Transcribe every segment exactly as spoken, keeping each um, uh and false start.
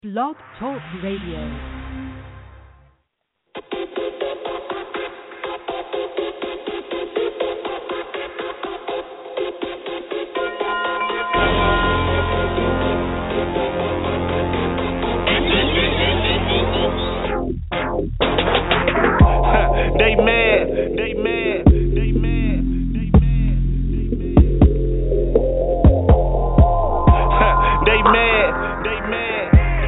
Blog Talk Radio. They mad, they mad, they mad, they mad, they mad, they mad.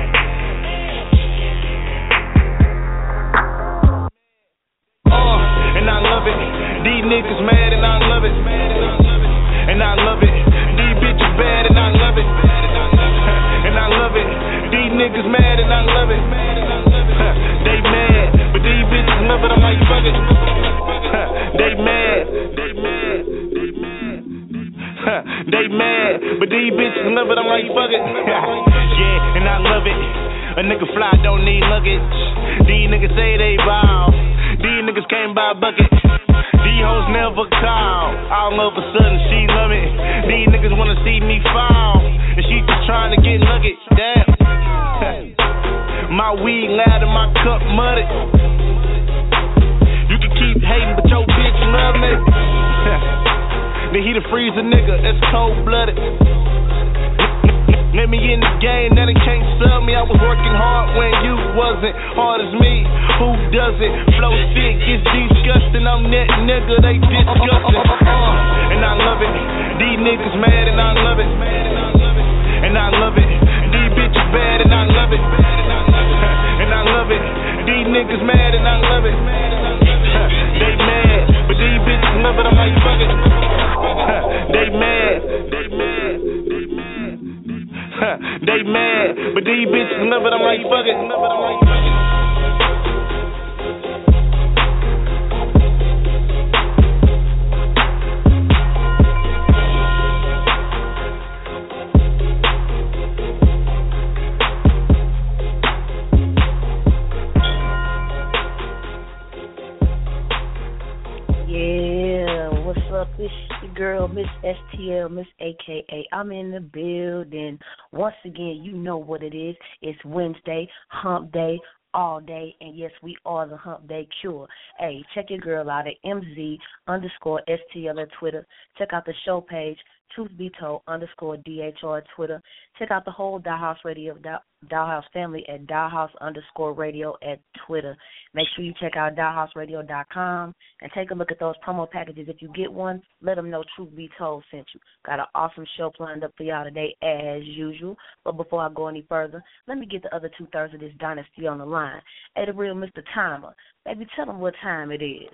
Uh, and I love it. These niggas mad and I love it. And I love it. These bitches bad and I love it. And I love it. These niggas mad and I love it. They mad, but these bitches love it. I'm like, fuck it. They mad, they mad, they mad. They mad, but these bitches love it. I'm like, fuck it. Yeah, and I love it. A nigga fly don't need luggage. These niggas say they bow. These niggas came by a bucket. These hoes never call. All of a sudden she love it. These niggas wanna see me fall, and she just trying to get luggage. Damn. My weed loud and my cup muddy. You can keep hating, but your bitch love me. Then he the freeze a nigga, that's cold blooded. Let me in the game, now they can't sell me. I was working hard when you wasn't hard as me. Who does it? Flow sick, it's disgusting. I'm that nigga, they disgusting. Uh, and I love it. These niggas mad and I love it. And I love it. These bitches bad and I love it. And I love it. These niggas mad and I love it. They mad, but these bitches love it. I'm like, fuck it. They mad, they mad, they mad. They mad, but these bitches love it. I'm like, fuck it. I'm like, fuck it. It's your girl, Miss S T L, Miss A K A. I'm in the building. Once again, you know what it is. It's Wednesday, hump day, all day, and yes, we are the hump day cure. Hey, check your girl out at M Z underscore S T L at Twitter. Check out the show page, Truth Be Told underscore D H R at Twitter. Check out the whole Dollhouse Radio, Dollhouse family at Dollhouse underscore radio at Twitter. Make sure you check out dollhouse radio dot com and take a look at those promo packages. If you get one, let them know Truth Be Told sent you. Got an awesome show planned up for y'all today as usual. But before I go any further, let me get the other two-thirds of this dynasty on the line. Hey, the real Mister Timer. Baby, tell them what time it is.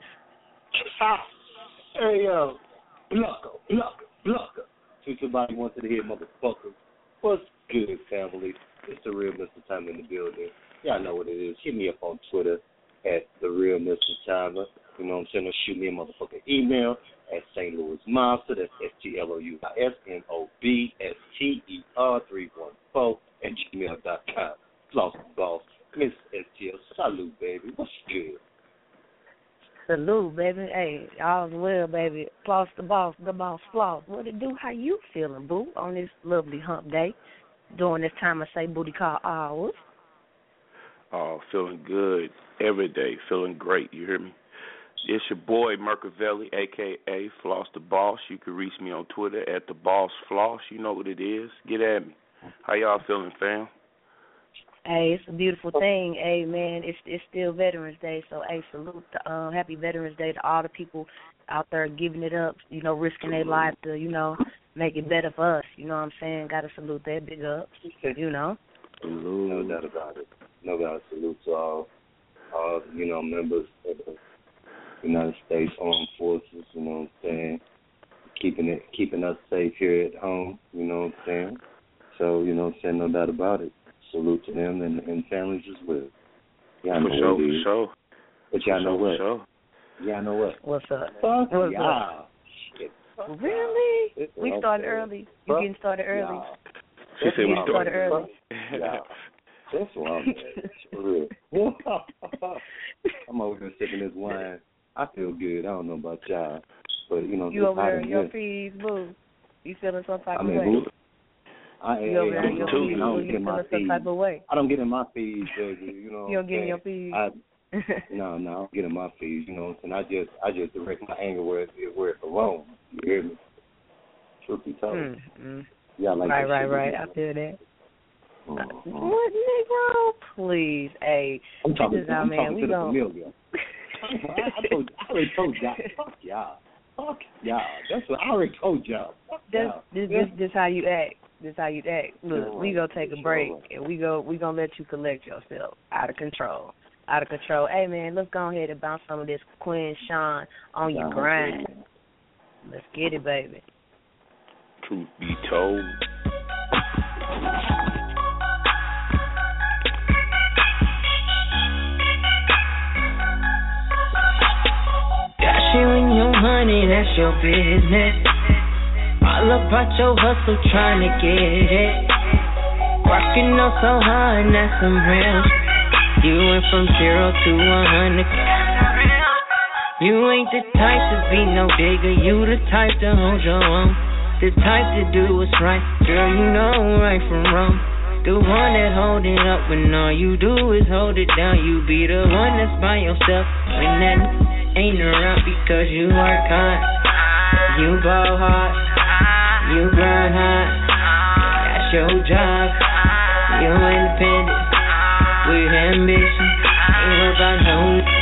Hey, yo. Blucker, blucker, blucker. To somebody wanted to hear motherfuckers. What's good, family? It's the real Mister Timer in the building. Y'all know what it is. Hit me up on Twitter at the real Mister Timer. You know what I'm saying? Or shoot me a motherfucking email at Saint Louis Monster. That's S T L O U S M O B S T E R three one four at gmail dot com. Floss the boss. Miss S T L. Salute, baby. What's good? Salute, baby. Hey, all's well, baby. Floss the boss, the boss floss. What it do? How you feeling, boo, on this lovely hump day during this time I say booty call hours? Oh, feeling good every day. Feeling great. You hear me? It's your boy, Mercavelli, a k a. Floss the Boss. You can reach me on Twitter at the Boss Floss. You know what it is. Get at me. How y'all feeling, fam? Hey, it's a beautiful thing. Hey, man, it's it's still Veterans Day, so hey, salute, to, um, happy Veterans Day to all the people out there giving it up, you know, risking their life to, you know, make it better for us. You know what I'm saying? Got to salute that, big up, you know. Salute. No doubt about it. No doubt. Salute to all, all you know, members of the United States Armed Forces. You know what I'm saying? Keeping it, keeping us safe here at home. You know what I'm saying? So you know what I'm saying? No doubt about it. Salute to them and, and families as well. Y'all know for sure, what it is. for sure. But y'all for know sure, what? Sure. Y'all know what? What's up? Fuck What's y'all. up? Shit. Really? It's We started early. You getting started early? Y'all. She That's said we getting started started early. Y'all. That's what I'm saying. For real. I'm over here sipping this wine. I feel good. I don't know about y'all. But, you know, You it's over hot there in in your here. fees, boo. You feeling some type I of mean, way? who, I, You over hey, there I'm, in your Too. fees, I don't you get in my feeling some fees. type of way. I don't get in my fees, baby. You know. You don't what get in I'm your saying? fees. I, no, no, I don't get in my fees. You know what I'm saying? I just, I just direct my anger where it, where it belongs. You hear me? Truth be told. mm, mm. Yeah, like Right, that right, shit, right. you I know? feel that. Mm-hmm. What, Negro? Please, hey, I'm talking, check this out, I'm man. talking We to the gon' familiar. I, I, told, I already told y'all. Fuck y'all. Fuck y'all. That's what I already told y'all. Fuck This, y'all. this, this, this how you act. This how you act. Look, Sure we right. gonna take a Sure break right. and we go we gonna let you collect yourself. Out of control. Out of control. Hey man, let's go ahead and bounce some of this Quinn Sean on your Y'all grind. okay. Let's get it, baby. Truth be told. Sharing your money, that's your business. All about your hustle, trying to get it. Working out so hard, and that's some real. You went from zero to one hundred. You ain't the type to be no digger. You the type to hold your own. The type to do what's right. Girl, you know right from wrong. The one that hold it up when all you do is hold it down. You be the one that's by yourself when that ain't around because you work hard, you ball hard, you grind hard. That's your job. You independent with ambition. Ain't about no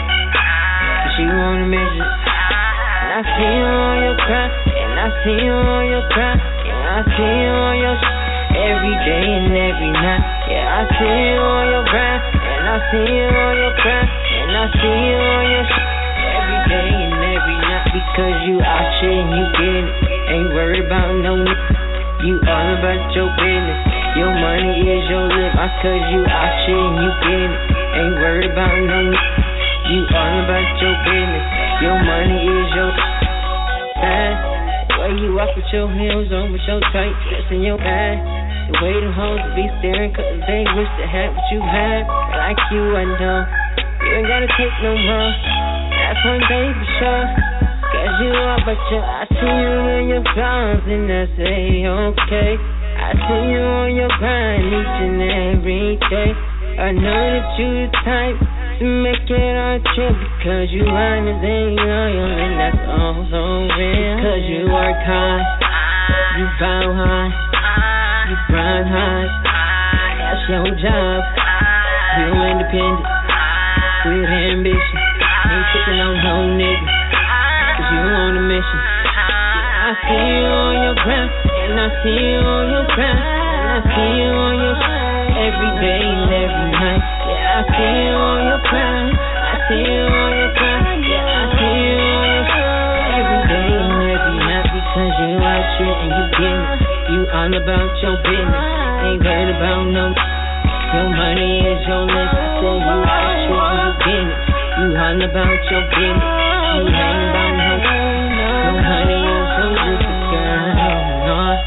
cause you on a mission. And I see you on your grind, and I see you on your grind, and I see you on your sh- every day and every night. Yeah, I see you on your grind, and I see you on your grind, and I see you on your sh- every day and every night because you out here and you get it. Ain't worried about no n- you all about your business. Your money is your lip, cause you out here and you get it. Ain't worried about no n- you all about your business. Your money is your bag. The way you walk with your heels on, with your tight dress in your bag. The way them hoes be staring cause they wish they had what you had. Like you, I know you ain't gotta take no more. That's one thing for sure. Cause you are, but you, I see you in your flaws and I say okay. I see you on your grind each and every day. I know that you the type to make it our trip because you honest and loyal and that's all so real. Because you work hard, you bow hard, you grind hard. That's your job. You independent with ambition. Ain't taking on no nigga, cause you on a mission. Yeah, I see you on your grind, and I see you on your grind, and I see you on your every day and every night. Yeah, I see you on your grind, I see you on your grind. Yeah, I see you on your every day and every night because you out here and you get it. You all about your business, ain't worried about no. Your money is your list. I said you out here and you get it. You all about your business. You ain't about no. Your honey is your list, girl. No.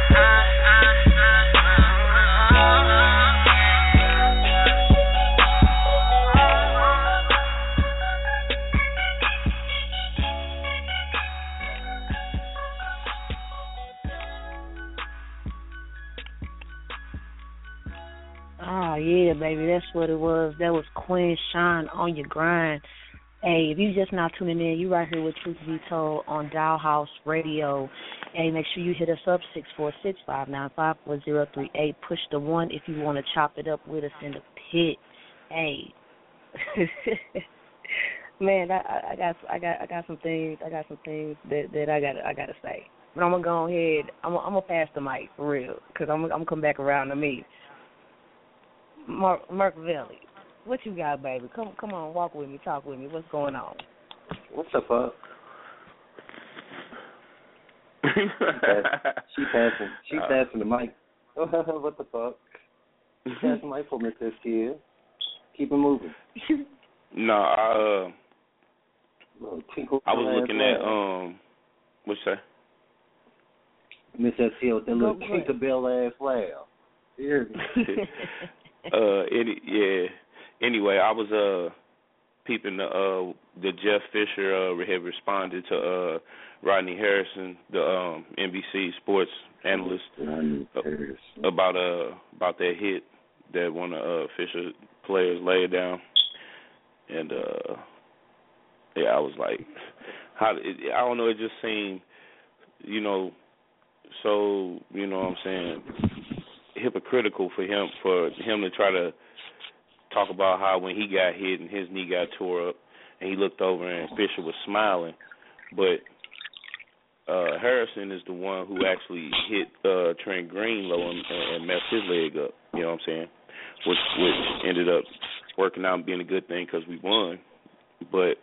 Oh yeah, baby, that's what it was. That was Quinn Sean on your grind. Hey, if you just now tuning in, you right here with Truth Be Told on Dial House Radio. Hey, make sure you hit us up six four six, five nine five, four zero three eight. Push the one if you want to chop it up with us in the pit. Hey, man, I, I got I got I got some things I got some things that that I got I got to say. But I'm gonna go ahead. I'm I'm gonna pass the mic for real, cause I'm I'm gonna come back around to me. Mark Mercavelli, what you got, baby? Come come on, walk with me, talk with me. What's going on? What's up, Pop? she, pass, she passing. She uh, passing the mic. What the fuck? She passing the mic for me, this kid. Keep it moving. No, I uh, Tinkle I was looking at um, what's that? Miss S T L, that little Tinkerbell ass laugh. You hear me? uh, any, yeah. Anyway, I was uh peeping the uh, the Jeff Fisher uh, had responded to uh, Rodney Harrison, the um, N B C sports analyst, uh, about uh about that hit that one of uh, Fisher players laid down, and uh, yeah, I was like, how it, I don't know, it just seemed, you know, so you know what I'm saying, hypocritical for him for him to try to talk about how when he got hit and his knee got tore up, and he looked over and Fisher was smiling, but uh, Harrison is the one who actually hit uh, Trent Green low and, and messed his leg up. You know what I'm saying? Which which ended up working out and being a good thing because we won. But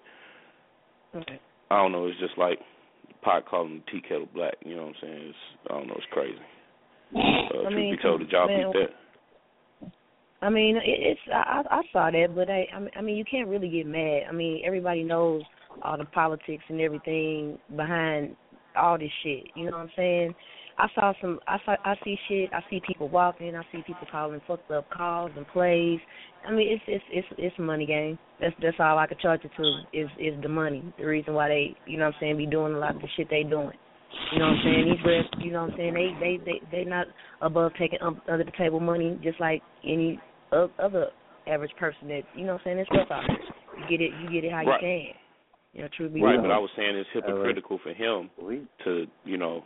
okay. I don't know. It's just like Pac calling the tea kettle black. You know what I'm saying? It's, I don't know. It's crazy. Uh, I mean, truth be told, the job man, beat that. I mean, it, it's I, I saw that, but I I mean, you can't really get mad. I mean, everybody knows all the politics and everything behind all this shit. You know what I'm saying? I saw some. I saw. I see shit. I see people walking. I see people calling fucked up calls and plays. I mean, it's it's it's it's a money game. That's that's all I could charge it to is is the money. The reason why they, you know what I'm saying, be doing a lot of the shit they doing. You know what I'm saying? These refs, you know what I'm saying, they they they they not above taking um, under the table money just like any other average person that, you know what I'm saying, it's rough out here. You get it, you get it how right. you can. You know, true be right, true. but I was saying it's hypocritical for him to, you know,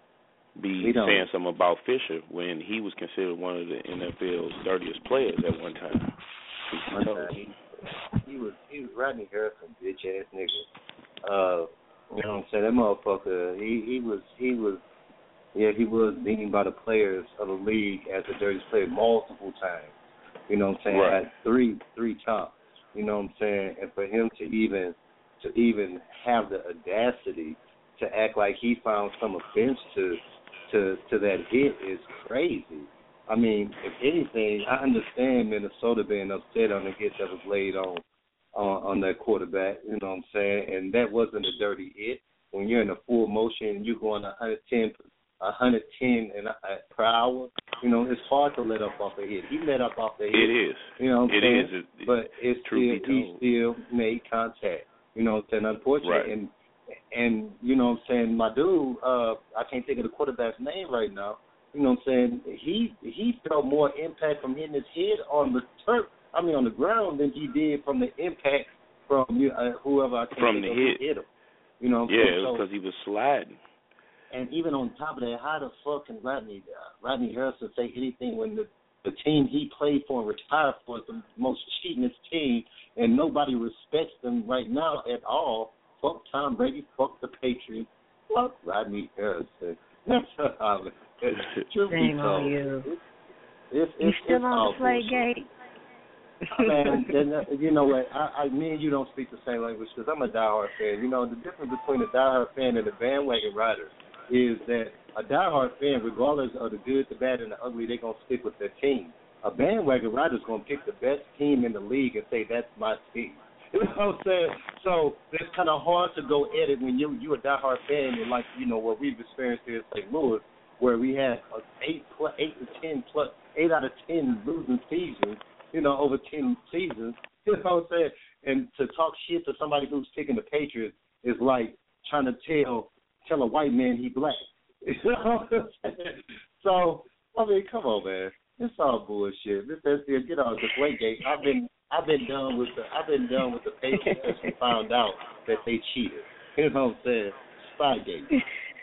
be saying something about Fisher when he was considered one of the N F L's dirtiest players at one time. One time he, he was he was Rodney Harrison, bitch ass nigga. Uh, you know what I'm saying? That motherfucker, he, he was he was yeah, he was deemed by the players of the league as the dirtiest player multiple times. You know what I'm saying? Right. At three three times. You know what I'm saying? And for him to even to even have the audacity to act like he found some offense to to to that hit is crazy. I mean, if anything, I understand Minnesota being upset on the hit that was laid on on, on that quarterback, you know what I'm saying? And that wasn't a dirty hit. When you're in a full motion and you're going one hundred ten, one hundred ten and, uh, per hour, you know, it's hard to let up off a hit. He let up off the hit. It is. You know what I'm it saying? Is. It, it, but it's still, he still made contact. You know what I'm saying? Unfortunately. Right. And, and, you know what I'm saying, my dude, uh, I can't think of the quarterback's name right now. You know what I'm saying? He he felt more impact from hitting his head on the turf, I mean on the ground, than he did from the impact from uh, whoever I can't from think the of hit. hit him. You know what I'm yeah, saying? because so, he was sliding. And even on top of that, how the fuck can Rodney uh, Rodney Harrison say anything when the the team he played for and retired for is the most cheatingest team, and nobody respects them right now at all? Fuck Tom Brady, fuck the Patriots, fuck Rodney Harrison. That's how Shame on you. It's, it's, you it's, still it's on the play gate? Man, you know what? I, I, me and you don't speak the same language because I'm a diehard fan. You know, the difference between a diehard fan and a bandwagon rider is that a diehard fan, regardless of the good, the bad, and the ugly, they're going to stick with their team. A bandwagon rider is going to pick the best team in the league and say, that's my team. You know what I'm saying? So it's kind of hard to go at it when you, you're a diehard fan and like, you know, what we've experienced here in Saint Louis, where we had eight, plus, eight to ten plus, eight out of ten losing seasons, you know, over ten seasons. You know what I'm saying? And to talk shit to somebody who's picking the Patriots is like trying to tell tell a white man he black. You know what I'm saying? So, I mean, come on, man. It's all bullshit. This is get out of the play gate. I've been I've been done with the I've been done with the Patriots since we found out that they cheated. You know what I'm saying? Spygate.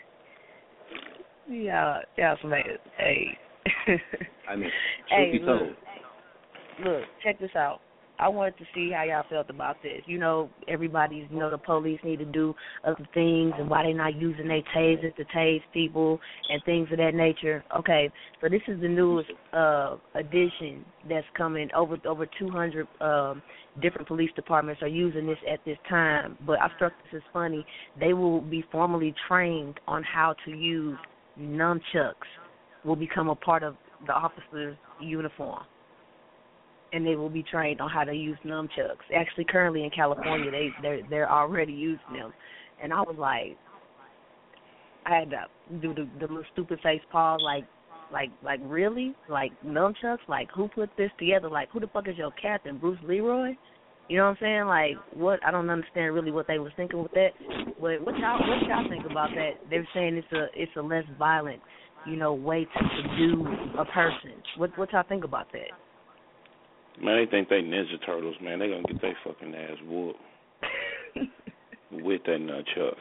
Yeah, yeah, man. Hey. I mean, hey, truth be told. Look, look, check this out. I wanted to see how y'all felt about this. You know, everybody's, you know, the police need to do other things and why they're not using their tasers to tase people and things of that nature. Okay, so this is the newest uh, addition that's coming. Over over two hundred um, different police departments are using this at this time. But I struck this as funny. They will be formally trained on how to use nunchucks, will become a part of the officer's uniform. And they will be trained on how to use nunchucks. Actually, currently in California, they they're they're already using them. And I was like, I had to do the, the little stupid face pause, like, like, like really, like nunchucks, like who put this together? Like who the fuck is your captain, Bruce Leroy? You know what I'm saying? Like, what? I don't understand really what they was thinking with that. But what y'all, what y'all think about that? They're saying it's a, it's a less violent, you know, way to subdue a person. What, what y'all think about that? Man, they think they Ninja Turtles, man. They gonna get their fucking ass whooped with that nunchucks.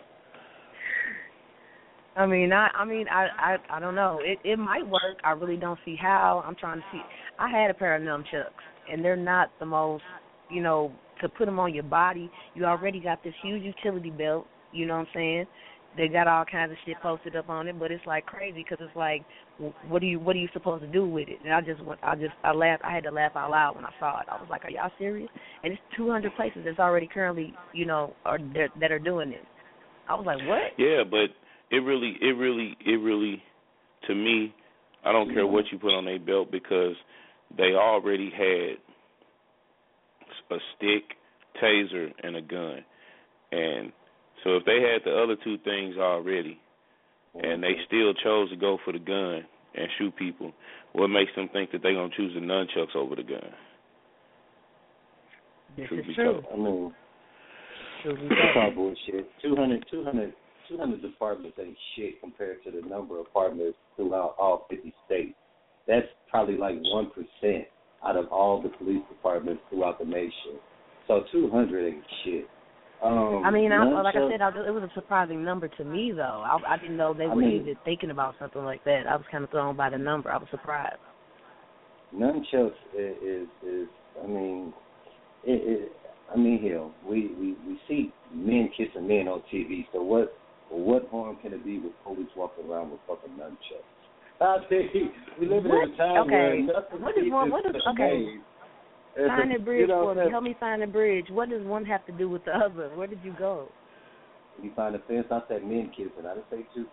I mean, I, I mean, I, I, I don't know. It, it might work. I really don't see how. I'm trying to see. I had a pair of nunchucks, and they're not the most, you know, to put them on your body. You already got this huge utility belt. You know what I'm saying? They got all kinds of shit posted up on it, but it's like crazy because it's like, what do you, what are you supposed to do with it? And I just, went, I just, I laughed. I had to laugh out loud when I saw it. I was like, are y'all serious? And it's two hundred places that's already currently, you know, are that are doing this. I was like, what? Yeah, but. It really, it really, it really, to me, I don't care what you put on their belt because they already had a stick, taser, and a gun. And so if they had the other two things already and they still chose to go for the gun and shoot people, what makes them think that they're going to choose the nunchucks over the gun? This Truth is be true. told. I mean, Truth be it's told. all bullshit. two hundred, two hundred two hundred departments ain't shit compared to the number of departments throughout all fifty states. That's probably like one percent out of all the police departments throughout the nation. So two hundred ain't shit. Um, I mean, I, like I nunchucks, said, I, it was a surprising number to me, though. I, I didn't know they I were mean, even thinking about something like that. I was kind of thrown by the number. I was surprised. Nunchucks is, is, is I mean, it, it, I mean, hell, we, we, we see men kissing men on T V, so what what harm can it be with police walking around with fucking nunchucks? I think we live in a time okay. where nothing What is one? What is okay? Find a bridge you know, for me. Help me find a bridge. What does one have to do with the other? Where did you go? You find a fence. I said men kissing. I didn't say two.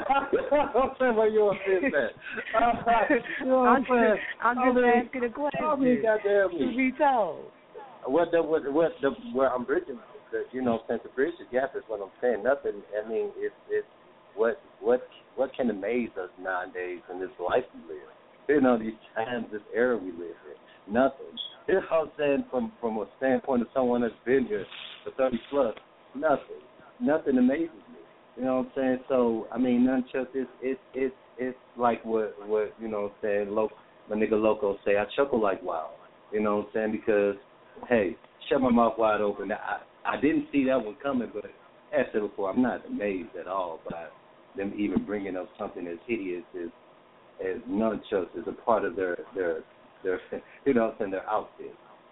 I'm saying where you on fence at. You know what I'm saying? I'm just I mean, asking a question. I mean, goddamn me. To be told. What the what what the where I'm bridging the you know since the bridge the gap is what I'm saying. Nothing. I mean, it's it's what what what can amaze us nowadays in this life we live. You know, these times, this era we live in. Nothing. You know what I'm saying? From from a standpoint of someone that's been here for thirty plus, nothing. Nothing amazes me. You know what I'm saying? So I mean, nunchucks is it's it's it's like what what you know what I'm saying. Lo, my nigga Loco say, I chuckle like wow. You know what I'm saying? Because hey, shut my mouth wide open. I I didn't see that one coming, but as I said before, I'm not amazed at all by them even bringing up something as hideous as as nunchucks as a part of their their their you know what I'm saying, their outfit.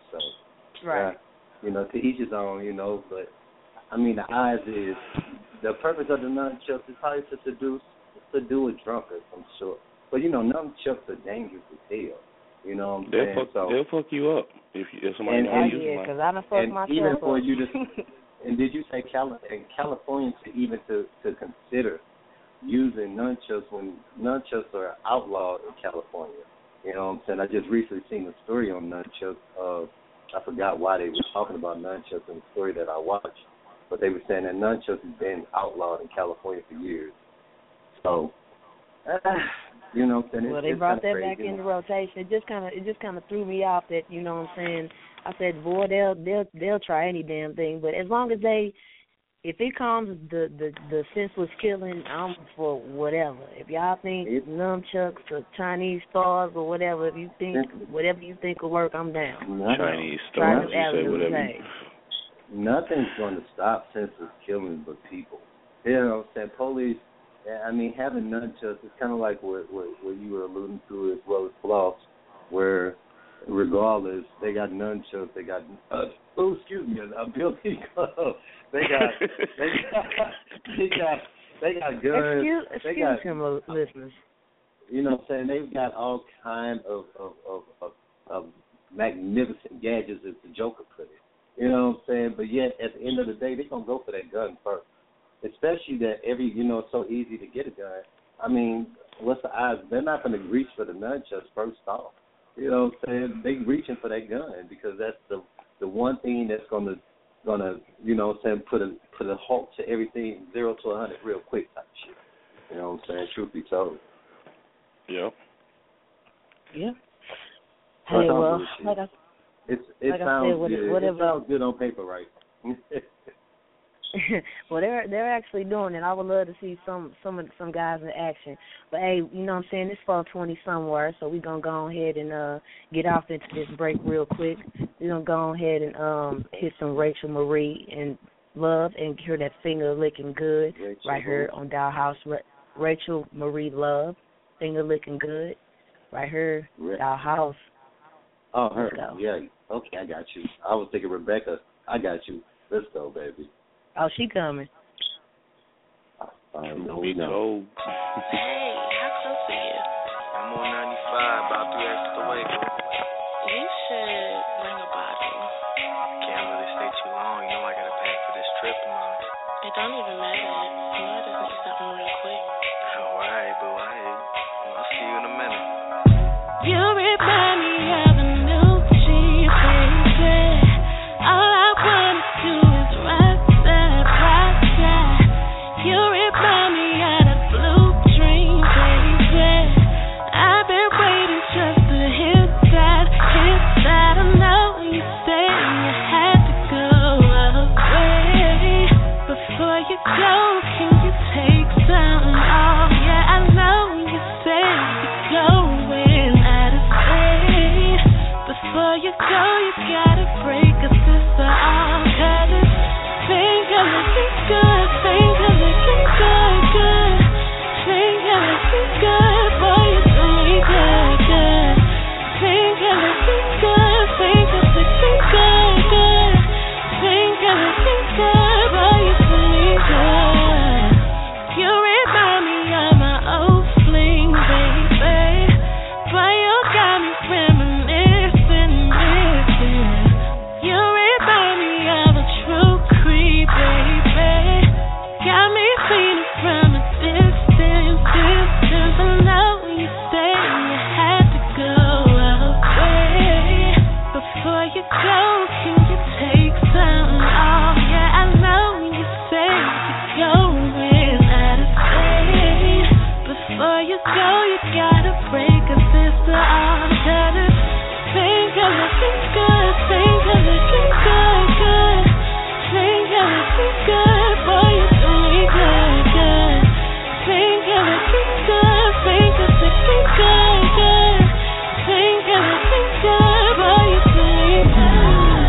So right. uh, you know, to each his own. You know, but I mean, the eyes is the purpose of the nunchucks is probably to seduce seduce a drunkard, I'm sure. But you know, nunchucks are dangerous as hell. You know what I'm they'll saying? Fuck, so, they'll fuck you up if, you, if somebody and, knows and, you. Yeah, because I done fucked and myself even for up. you to, and did you say Cali- in California to even to, to consider using nunchucks when nunchucks are outlawed in California? You know what I'm saying? I just recently seen a story on nunchucks. Uh, I forgot why they were talking about nunchucks in the story that I watched, but they were saying that nunchucks has been outlawed in California for years. So, uh, you know what I'm saying? Well, it's, they it's brought that crazy, back you know? into rotation. It just kind of it just kind of threw me off that, you know what I'm saying? I said, boy, they'll they'll they'll try any damn thing, but as long as they, if it comes the the the senseless killing, I'm for whatever. If y'all think It's, nunchucks or Chinese stars or whatever, if you think whatever you think will work, I'm down. no, Chinese Try stars, to you say avenues, whatever. hey. Nothing's going to stop senseless killing but people. You know what I'm saying? Police, I mean, having nunchucks is kind of like what, what, what you were alluding to as well as floss, where regardless, they got nunchucks, they got, uh, oh, excuse me, a building club. They got, they got, they got, they got guns. Excuse, they excuse got, him, uh, listeners. You know what I'm saying? They've got all kind of, of, of, of, of magnificent gadgets, as the Joker put it. You know what I'm saying? But yet, at the end of the day, they're going to go for that gun first. Especially that every, you know, it's so easy to get a gun. I mean, what's the odds? They're not going to reach for the nunchucks first off. You know what I'm saying? They reaching for that gun because that's the the one thing that's going to, gonna, you know what I'm saying, put a, put a halt to everything, zero to a hundred real quick type shit. You know what I'm saying? Truth be told. Yep. Yeah. That's Hey, all well, bullshit. like I It's it like sounds I said, what, good. whatever. It sounds good on paper, right? Well, they're they're actually doing it. I would love to see some some of some guys in action. But hey, you know what I'm saying? It's four twenty somewhere, so we're gonna go ahead and uh get off into this break real quick. We're gonna go ahead and um hit some Rachel Marie and Love and hear that finger licking good Rachel right here on Doll House. Ra- Rachel Marie Love, finger licking good, right here, Ra- Doll House. Oh, her. Let's go. Yeah. Okay, I got you. I was thinking Rebecca. I got you. Let's go, baby. Oh, she coming. I know We we know. go. Hey, how close are you? I'm on ninety-five, about three exits away, bro. You should bring a bottle. Can't really stay too long. You know I gotta pack for this trip of mine. It don't even matter. You know I just need something real quick. All right, boo. All right. Well, I'll see you in a minute. You remind me of a new G, baby. All I wanna do is rock that process. You remind me of the blue dream, baby. I've been waiting just to hit that, hit that. I know you say you had to go away. Before you go, can you take some off? Yeah, I know you say you're going out of state. Before you go, you gotta break a sister off. Cause it's finger looking good, finger looking good, good. Finger looking good, boy, you do me good, good. Finger looking good, finger looking good, good. Finger looking good, boy, you do me good. You remind me of my old fling, baby. Boy, you got me reminiscing, missing. You remind me of a true creep, baby. Got me feeling from a distance, distance. I know you say you had to go away. Before you go, can you take some off? Yeah, I know you say you're going out of state. Before you go, you gotta break a sister off. Cause it's finger looking good, finger looking good, good. Finger looking good, boy, you do me good, good. Finger looking good, finger looking good, good. Finger looking good, boy, you do me good.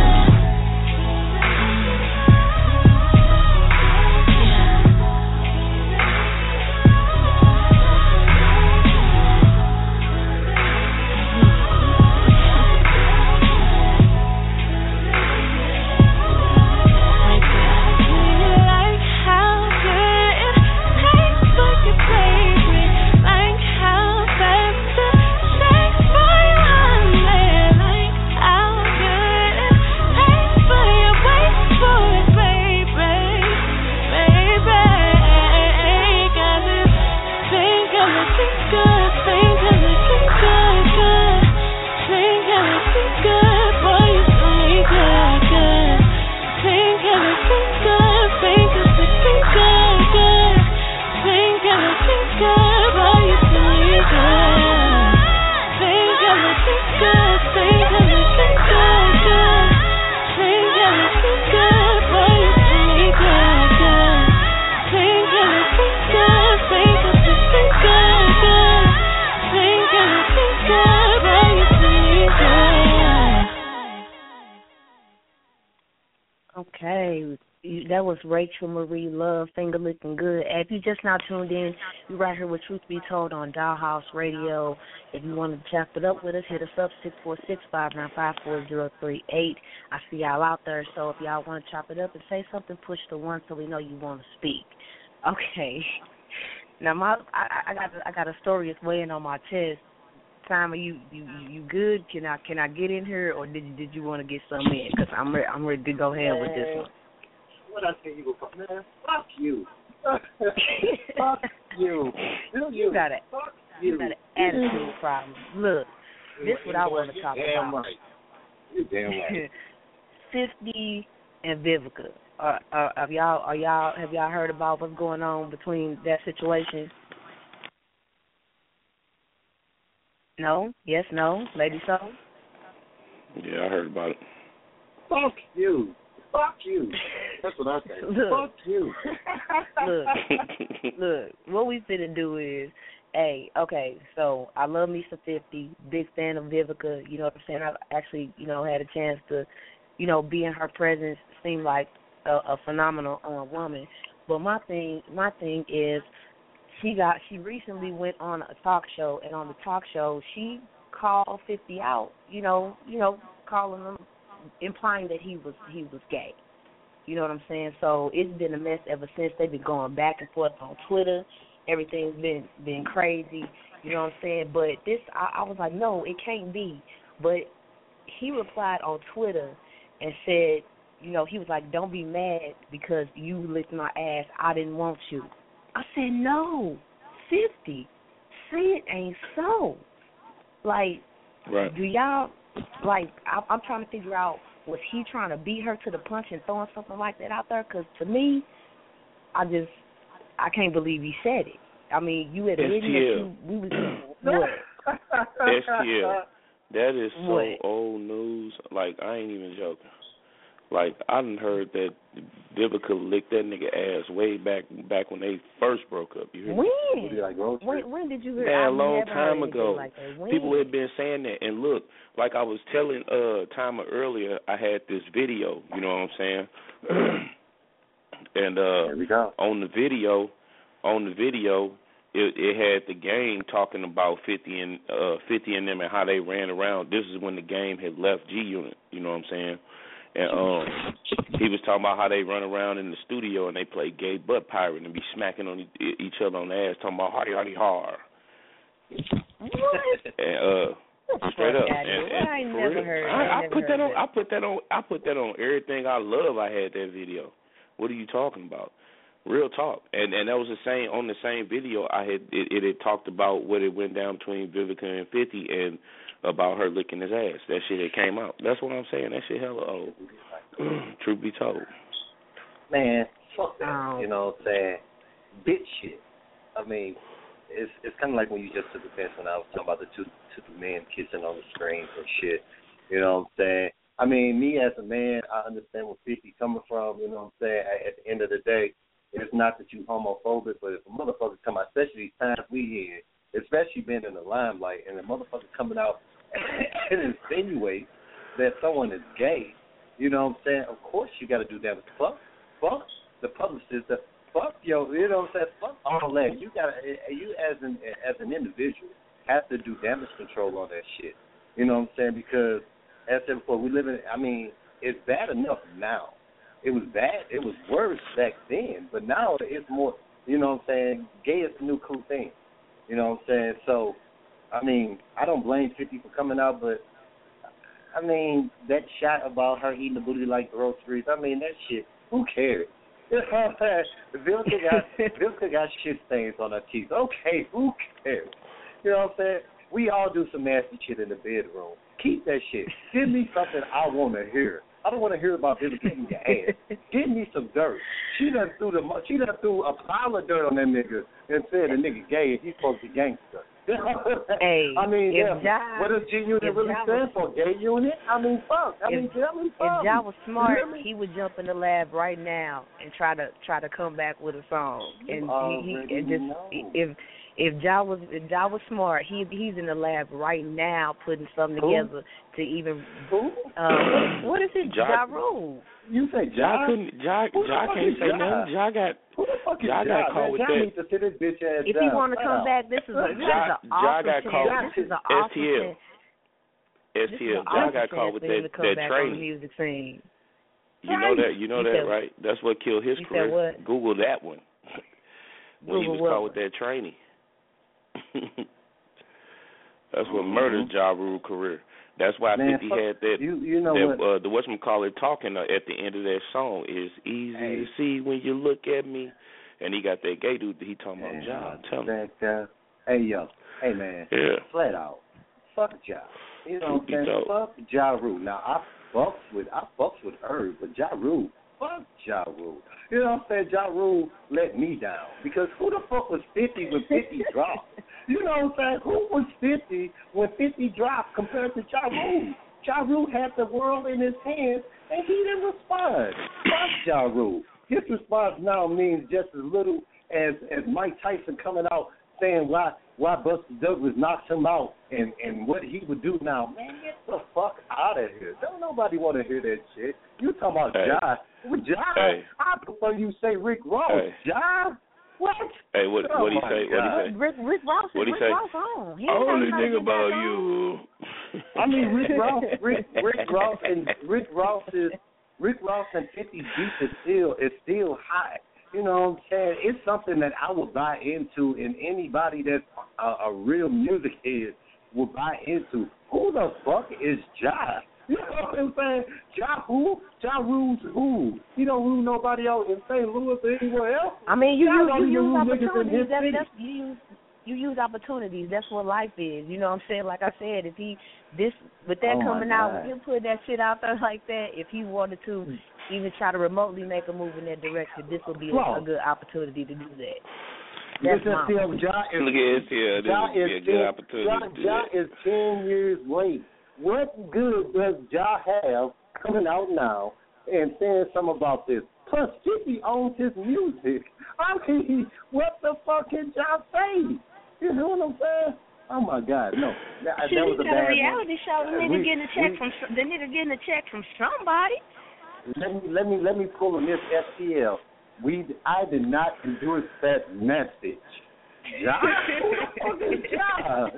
Like how good it tastes for you, baby. Like how fast it shakes for you, honey. Like how good it tastes for you, wait for it, baby, baby. 'Cause it's finger looking good, finger looking good, good. Finger looking good, boy, you do me good, good. Finger looking good, finger looking good, good. Finger looking good, boy, you do me good. Finger looking good, finger looking good, good. Finger looking good, boy, you do me good, good. Finger looking good, finger looking good, good. Finger looking good, boy, you do me good. Okay, you, that was Rachel Marie Love, finger looking good. If you just now tuned in, you're right here with Truth Be Told on Doll House Radio. If you want to chop it up with us, hit us up, six four six, five nine five, four zero three eight. I see y'all out there, so if y'all want to chop it up and say something, push the one so we know you want to speak. Okay. Now, my I, I got I got a story that's weighing on my chest. Simon, you, you you good? Can I can I get in here, or did you, did you want to get some in? Because I'm re- I'm ready to go ahead with this one. What I say you go fuck man? Fuck you. Fuck you. You, you got a Fuck you you. got an attitude problem. Look, this is what I want to talk damn about. Right. You're damn right. Fifty and Vivica. Are, are, are y'all are y'all have y'all heard about what's going on between that situation? No? Yes? No? Lady Soul? Yeah, I heard about it. Fuck you. Fuck you. That's what I say. Look. Fuck you. Look, look, what we finna do is, hey, okay, so I love me some fifty, big fan of Vivica, you know what I'm saying? I actually, you know, had a chance to, you know, be in her presence, seemed like a, a phenomenal uh, woman. But my thing, my thing is, she got, she recently went on a talk show, and on the talk show, she called fifty out, you know, you know, calling him, implying that he was, he was gay. You know what I'm saying? So it's been a mess ever since. They've been going back and forth on Twitter. Everything's been been crazy. You know what I'm saying? But this, I, I was like, no, it can't be. But he replied on Twitter and said, you know, he was like, don't be mad because you licked my ass. I didn't want you. I said, no, fifty. Say it ain't so. Like, right. do y'all, like, I, I'm trying to figure out, was he trying to beat her to the punch and throwing something like that out there? Because to me, I just, I can't believe he said it. I mean, you admitted that you, we was, what? S T L. That is so What? old news. Like, I ain't even joking. Like, I done heard that Vivica licked that nigga ass way back back when they first broke up. You hear me? When? Like when? When did you hear? Man, I a long never time heard ago. like that. When? People had been saying that. And look, like I was telling uh Timer earlier, I had this video, you know what I'm saying? and uh Here we go. on the video, on the video, it, it had the game talking about fifty and uh fifty and them and how they ran around. This is when the game had left G Unit, you know what I'm saying? And um, he was talking about how they run around in the studio and they play gay butt pirate and be smacking on e- each other on the ass, talking about hardy hardy har. And uh, straight up. And, and I for never real. heard. I, I, I never put heard that on. that. I put that on. I put that on everything I love. I had that video. What are you talking about? Real talk. And and that was the same on the same video. I had it, it had talked about what it went down between Vivica and fifty and about her licking his ass. That shit had came out. That's what I'm saying. That shit hella old. Truth be told. Man, fuck that. Oh. You know what I'm saying? Bitch shit. I mean, it's it's kind of like when you just took offense when I was talking about the two two men kissing on the screens and shit. You know what I'm saying? I mean, me as a man, I understand where fifty coming from. You know what I'm saying? At, at the end of the day, it's not that you homophobic, but if a motherfucker come out, especially these times we in, especially being in the limelight, and a motherfucker coming out and insinuate that someone is gay, you know what I'm saying? Of course you got to do that. Fuck, fuck the publicist. The, fuck yo, you know what I'm saying? Fuck all that. You got to, you as an as an individual have to do damage control on that shit. You know what I'm saying? Because as I said before, we live in. I mean, it's bad enough now. It was bad. It was worse back then, but now it's more. You know what I'm saying? Gay is the new cool thing. You know what I'm saying? So, I mean, I don't blame fifty for coming out, but I mean, that shot about her eating the booty like groceries, I mean, that shit, who cares? You know what I'm saying? Vivica got, Vivica got shit stains on her teeth. Okay, who cares? You know what I'm saying? We all do some nasty shit in the bedroom. Keep that shit. Give me something I want to hear. I don't want to hear about Vivica eating your ass. Give me some dirt. She done threw the she done threw a pile of dirt on that nigga and said the nigga gay and he's supposed to be gangster. Hey, I mean, if yeah, Ja, what does G Unit really Ja stand was, for? Gay unit? I mean, fuck. I if, mean, tell me if fuck. Ja was smart, You hear me? he would jump in the lab right now and try to try to come back with a song. And he, he and just know. if if Ja was if Ja was smart, he he's in the lab right now putting something Who? together to even Who? uh, what is it? Ja- Ja Rule. You say Ja Ja? couldn't. Ja, Who the Ja fuck can't is say Ja? nothing. Ja got. Who the fuck is Ja Ja? got caught Man, with Ja that. needs to sit his bitch ass If down. he want to Flat come out. back, this is a this Ja- is an Ja awesome got chance. caught- This is an S awesome T L. chance. S This T is L. an Ja awesome got caught chance with for him that to come that back on the training. music scene. You know that. You know You that, said- right? That's what killed his you said career. what? Google that one. When he Google was what caught one? with that training. That's what Mhm. murdered Ja Rule's career. That's why Man, fifty fuck- had that. You, you know that what? uh, the whatchamacallit talking uh, at the end of that song is easy Hey. to see when you look at me. And he got that gay dude that he talking about Man, Ja. Tell him. that, uh, hey, yo. Hey, man. Yeah. Flat out. Fuck Ja. You know what I'm saying? He Fuck Ja Rule. Now, I fucks with, I fucks with Herb, but Ja Rule, fuck Ja Rule. You know what I'm saying? Ja Rule let me down. Because who the fuck was fifty when fifty dropped? You know what I'm saying? Who was fifty when fifty dropped compared to Ja Rule? Ja Rule had the world in his hands, and he didn't respond. Fuck Ja Rule. His response now means just as little as, as Mike Tyson coming out saying why why Buster Douglas knocked him out and, and what he would do now. Man, get the fuck out of here. Don't nobody want to hear that shit. You talking about hey. Ja. With Ja, hey. I prefer you say Rick Ross. Hey. Ja? What? Hey, what oh what he say? What he say? Rick, Rick Ross, What he Rick say? Ross on. He Only ain't think about on. you. I mean, Rick Ross, Rick, Rick Ross, and Rick Ross is Rick Ross and fifty Deep is still is still high. You know what I'm saying? It's something that I will buy into, and anybody that's a, a real music head will buy into. Who the fuck is Ja? You know what I'm saying? Ja who? Ja rules who? He don't rule nobody else in Saint Louis or anywhere else. I mean, you, Ja you, you use niggas in opportunities. his That's, city. that's, you use you use opportunities. That's what life is. You know what I'm saying? Like I said, if he this with that Oh, my coming out, God. with him putting that shit out there like that, if he wanted to even try to remotely make a move in that direction, this would be a, a good opportunity to do that. That's Listen, my still, Ja is, Look at this here. This Ja would be a is good ten- opportunity Ja, to do Ja that. is ten years late. What good does Ja have coming out now and saying something about this? Plus, fifty owns his music. I mean, what the fuck can Ja say? You know what I'm saying? Oh my God, no, that, that Shit, was a he got bad a reality one. show. The nigga We- getting a check we- from the nigga getting a check from somebody. Let me let me let me pull a Miss S T L. We I did not endorse that message. Ja? Ja.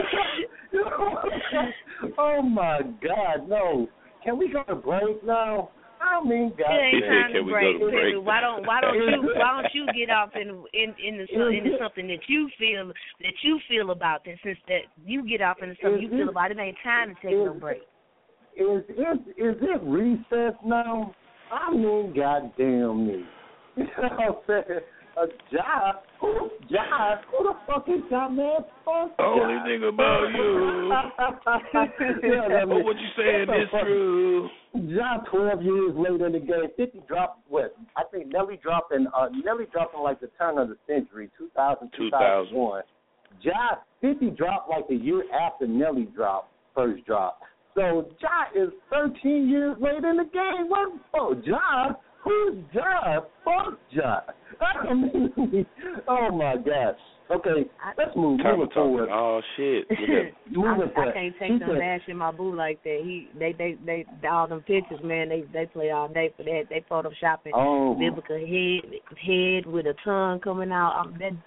Oh my God, no. Can we go to break now? I mean, God. It ain't time Can to we break. go to break? Baby. Why don't Why don't you Why don't you get off in in into, some, into something that you feel that you feel about this? Since that you get off into something you feel about, it ain't time to take no break. Is is is it recess now? I mean, goddamn me. You know what I'm saying? A job? Who's job? Who the fuck is that man? Fuck Only Ja. thing about you. Yeah, I mean, Oh, what you saying what the is fuck? true. Ja, twelve years later in the game, fifty dropped what? I think Nelly dropped in uh, Nelly dropped in like the turn of the century, two thousand, two thousand one. Ja, fifty dropped like the year after Nelly dropped first drop. So Ja is thirteen years later in the game. What? Oh, Ja. Who's Ja? Fuck Ja. I mean, oh my gosh. Okay, let's move. Time Moving to forward. talk. Oh shit. Look at- Moving I, forward. I can't He take them said- bashing my boo like that. He, they, they, they, all them pictures, man. They, they play all day for that. They photoshopping Oh. biblical head, head with a tongue coming out. Um, that,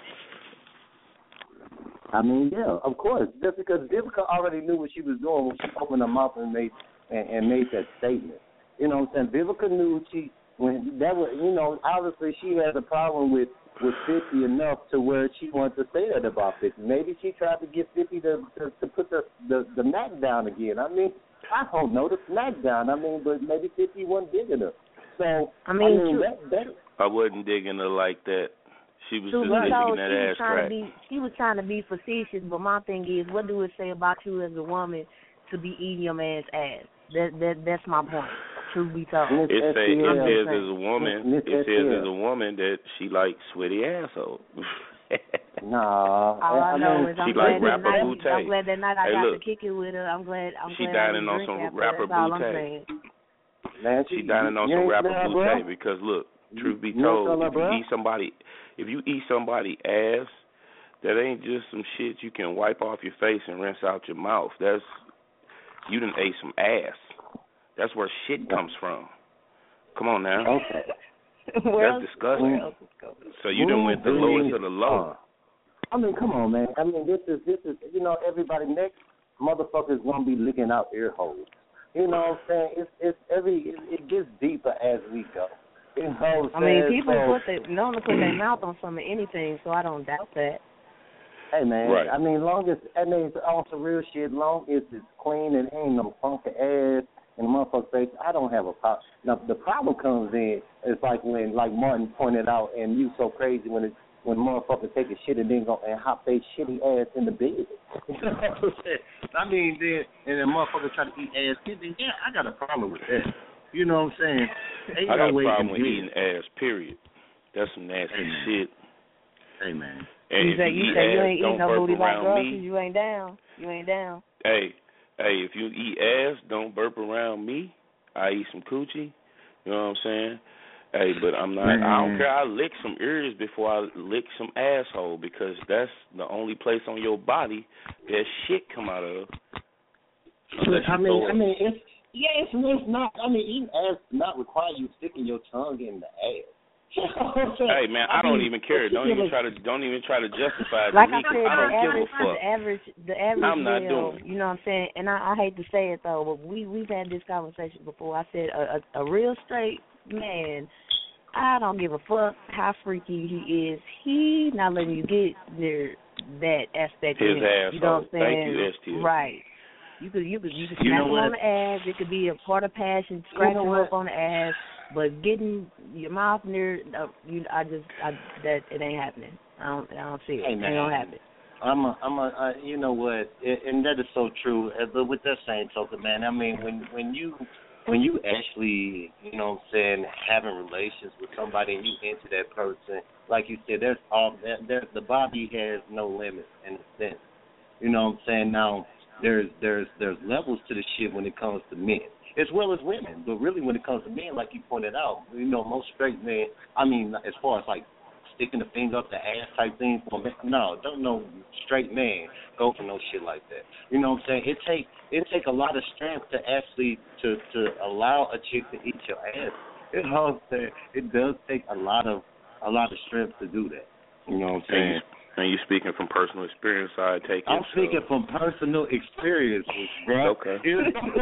I mean, yeah, of course. Just because Vivica already knew what she was doing when she opened her mouth and made and, and made that statement. You know what I'm saying? Vivica knew she when that was, you know, obviously she had a problem with with fifty enough to where she wanted to say that about fifty. Maybe she tried to get fifty to to, to put the, the the Mac down again. I mean, I don't know the Mac down. I mean, but maybe fifty wasn't big enough. So I mean, I mean you- that that. I wasn't digging her like that. She was Truth just be digging told, that she was ass trying crack. to be, she was trying to be facetious. But my thing is, what do it say about you as a woman to be eating your man's ass? That that that's my point. Truth be told. Miss It say it S T L. says as a woman, Miss it S T says L. as a woman that she likes sweaty assholes. Nah, All I, I know mean, is I'm she glad like that rapper night. Booty. I'm glad that night I Hey, got look. to kick it with her. I'm glad. I'm She glad dining I on didn't some drink after. rapper That's all I'm Booty. saying. man, She dining on you some ain't rapper smell her booty breath? because look, truth be You don't told, smell if her you breath? eat somebody, if you eat somebody ass, that ain't just some shit you can wipe off your face and rinse out your mouth. That's you done ate some ass. That's where shit comes from. Come on now, Okay. Well, that's disgusting. well, So you done went the lowest of the low. Uh, I mean, come on, man. I mean, this is this is you know everybody next motherfuckers gonna be licking out ear holes. You know what I'm saying? It's it's every it, it gets deeper as we go. You know what I I'm mean, saying? people So, put their known to put their mouth on some of anything, so I don't doubt that. hey man, Right. I mean, long as I mean it's on some real shit. Long as it's clean and ain't no funky ass in the motherfucker's face, I don't have a problem. Now the problem comes in is like when like Martin pointed out, and you so crazy when it when motherfuckers take a shit and then go and hop their shitty ass in the bed. You know what I'm saying? I mean, then and then motherfuckers try to eat ass. Then yeah, I got a problem with that. You know what I'm saying? Ain't I got no a way problem in with here. eating ass. Period. That's some nasty Amen. shit. Hey man. And you if say you you eat say you ass, ain't don't eating no burp booty like around girls me. 'cause you ain't down. You ain't down. Hey, Hey, if you eat ass, don't burp around me. I eat some coochie. You know what I'm saying? Hey, but I'm not. Man. I don't care. I lick some ears before I lick some asshole because that's the only place on your body that shit come out of. I mean, I mean, it's yeah, it's, it's not. I mean, eating ass does not require you sticking your tongue in the ass. Hey man, I, I don't mean, even care. Don't even try to. Don't even try to justify it like to me. I said, I don't the give average, a fuck. the average, the average I'm not male, doing it. you know what I'm saying? And I, I hate to say it though, but we we've had this conversation before. I said a, a, a real straight man, I don't give a fuck how freaky he is. He not letting you get near that aspect His of him. asshole. You know what I'm saying? Thank you, S T L. Right. You could you could you could You smack know him what? on the ass. It could be a part of passion, scratch You know him up what? on the ass. But getting your mouth near, uh, you, I just, I, that it ain't happening. I don't, I don't see it. Hey, it man. ain't gonna happen. I'm a, I'm a, uh, you know what, it, and that is so true. uh, But with that same token, man, I mean, when when you when you actually, you know, what I'm saying, having relations with somebody and you into that person, like you said, there's all that, there, the body has no limits in a sense. You know what I'm saying? Now, there's there's there's levels to the shit when it comes to men, as well as women. But really, when it comes to men, like you pointed out, you know, most straight men, I mean, as far as like sticking the finger up the ass type thing, for men, no, don't no straight man go for no shit like that. You know what I'm saying? It take it take a lot of strength to actually to to allow a chick to eat your ass. It hard to, it does take a lot of a lot of strength to do that. You know what I'm saying? And you speaking from personal experience, so I take it. I'm so. speaking from personal experiences, bro. Okay. That's cool.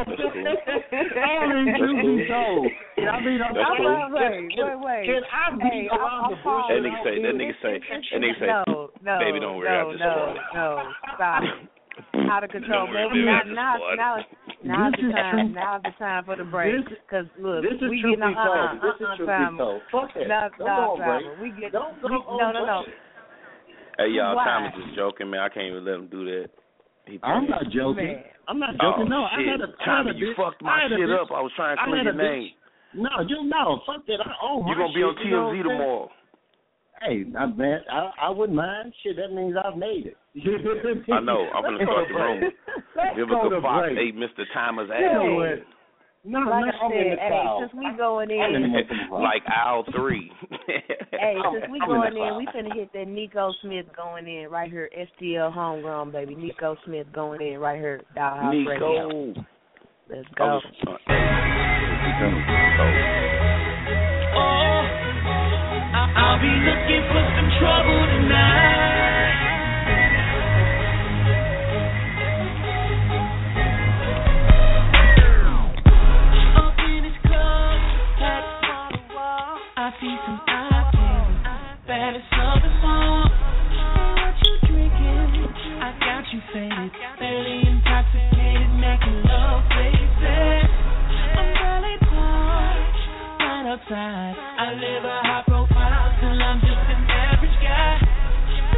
I mean, truth be told. I mean, I'm That's cool. Wait, wait, wait. Can I be Hey, around I'm, the I'm bush? That nigga say, that nigga say, that nigga say, no, no, baby, don't worry, no, I just no, farted. no, stop it. Out of control, Don't worry, baby. baby, I Now, just now, farted. now, now's This the is time. true. Now's the time for the break. This- Because look, This is we truth getting be uh, told. uh, This is uh, truth time. be told. Fuck that. No, Don't no, go on break. we get. Don't go we, on no, no, no. break. Hey, y'all, Why? Thomas is joking, man. I can't even let him do that. He I'm playing. not joking. Man. I'm not joking. Oh, no, shit. I had a, I Tommy, had a you bitch. fucked I my had a shit bitch. up. I was trying to I clear had your a bitch. name. No, you know, fuck that. I own You're my going to be on shit, T you know M Z what I'm saying? tomorrow. Hey, not bad. I, I wouldn't mind. Shit, that means I've made it. I know. I'm going to start the room. Vivica Fox ate Mister Thomas' ass. You know what? No, Like man, I I'm in said, the hey, crowd. since we going I'm in the in, motherfucking Like aisle three. hey, since we I'm in going the in, we crowd. finna hit that Nico Smith going in right here. S T L homegrown, baby. Nico Smith going in right here. Dollhouse Radio. Nico. Let's I go. was, uh, oh. I'll be looking for some trouble tonight. Up in this club, packed on the wall, I see some options, bad as something more. What you drinking? I got you faded, fairly intoxicated, making love faces. I'm really parked right outside. I live a high profile till I'm just an average guy.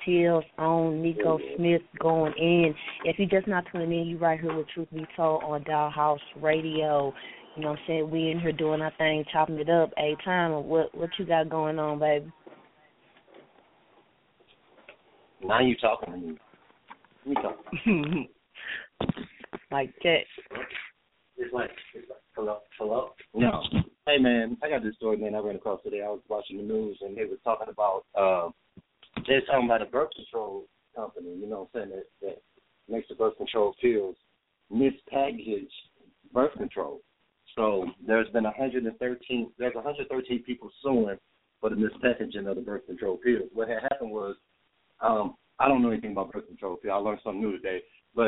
T L's own Nico Smith going in. If you're just not tuning in, you right here with Truth Be Told on Dollhouse Radio. You know what I'm saying? We in here doing our thing, chopping it up. Hey, Time, what what you got going on, baby? Now you talking to me. You talking. Like that. It's like, it's like, hello, hello? No. Hey, man, I got this story, man, I ran across today. I was watching the news, and they were talking about, uh, they're talking about a birth control company, you know what I'm saying, that, that makes the birth control pills mispackage birth control. So there's been one hundred thirteen, there's one hundred thirteen people suing for the mispackaging of the birth control pills. What had happened was, um, I don't know anything about birth control pills. I learned something new today, but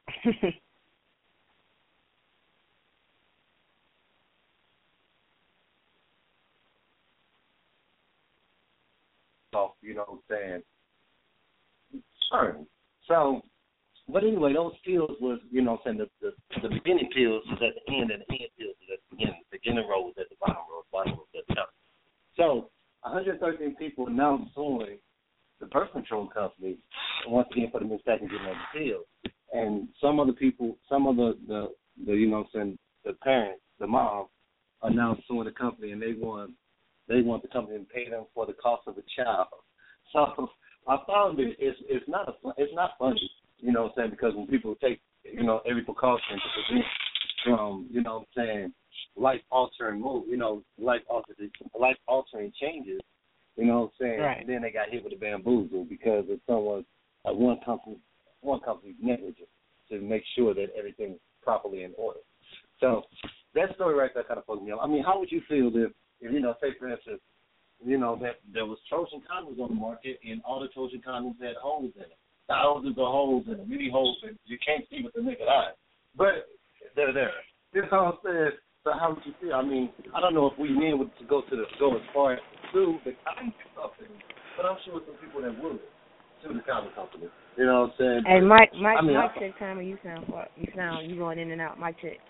you know what I'm saying? Sure. So, but anyway, those pills was, you know what I'm saying, the, the, the beginning pills was at the end, and the end pills was at the beginning. The beginning row was at the bottom row, the bottom row was at the top. So, one hundred thirteen people now suing the birth control company, once again, for the mispackaging of the pills. And some of the people, some of the, the, the you know what I'm saying, the parents, the mom, are now suing the company, and they want, they want the company to pay them for the cost of the child. So I found it, it's, it's not a, it's not funny, you know what I'm saying, because when people take, you know, every precaution to prevent from, you know what I'm saying, life-altering move, you know, life-altering, life-altering changes, you know what I'm saying, right. And then they got hit with a bamboozle because of someone, uh, one company, one company's negligence to make sure that everything's properly in order. So that story right there kind of fucked me up. I mean, how would you feel if, if you know, say for instance, you know, that there was Trojan condoms on the market, and all the Trojan condoms had holes in it. Thousands of holes in them, many holes in it. You can't see with the naked eye. But they're there. You know what I'm saying? So how would you feel? I mean, I don't know if we men would go to the go as far as sue the condom company, but I'm sure some people that would sue the condom company. You know what I'm saying? Hey, Mike, Mike, I mean, Mike, I, check time, and you sound you sound you going in and out. Mike, check.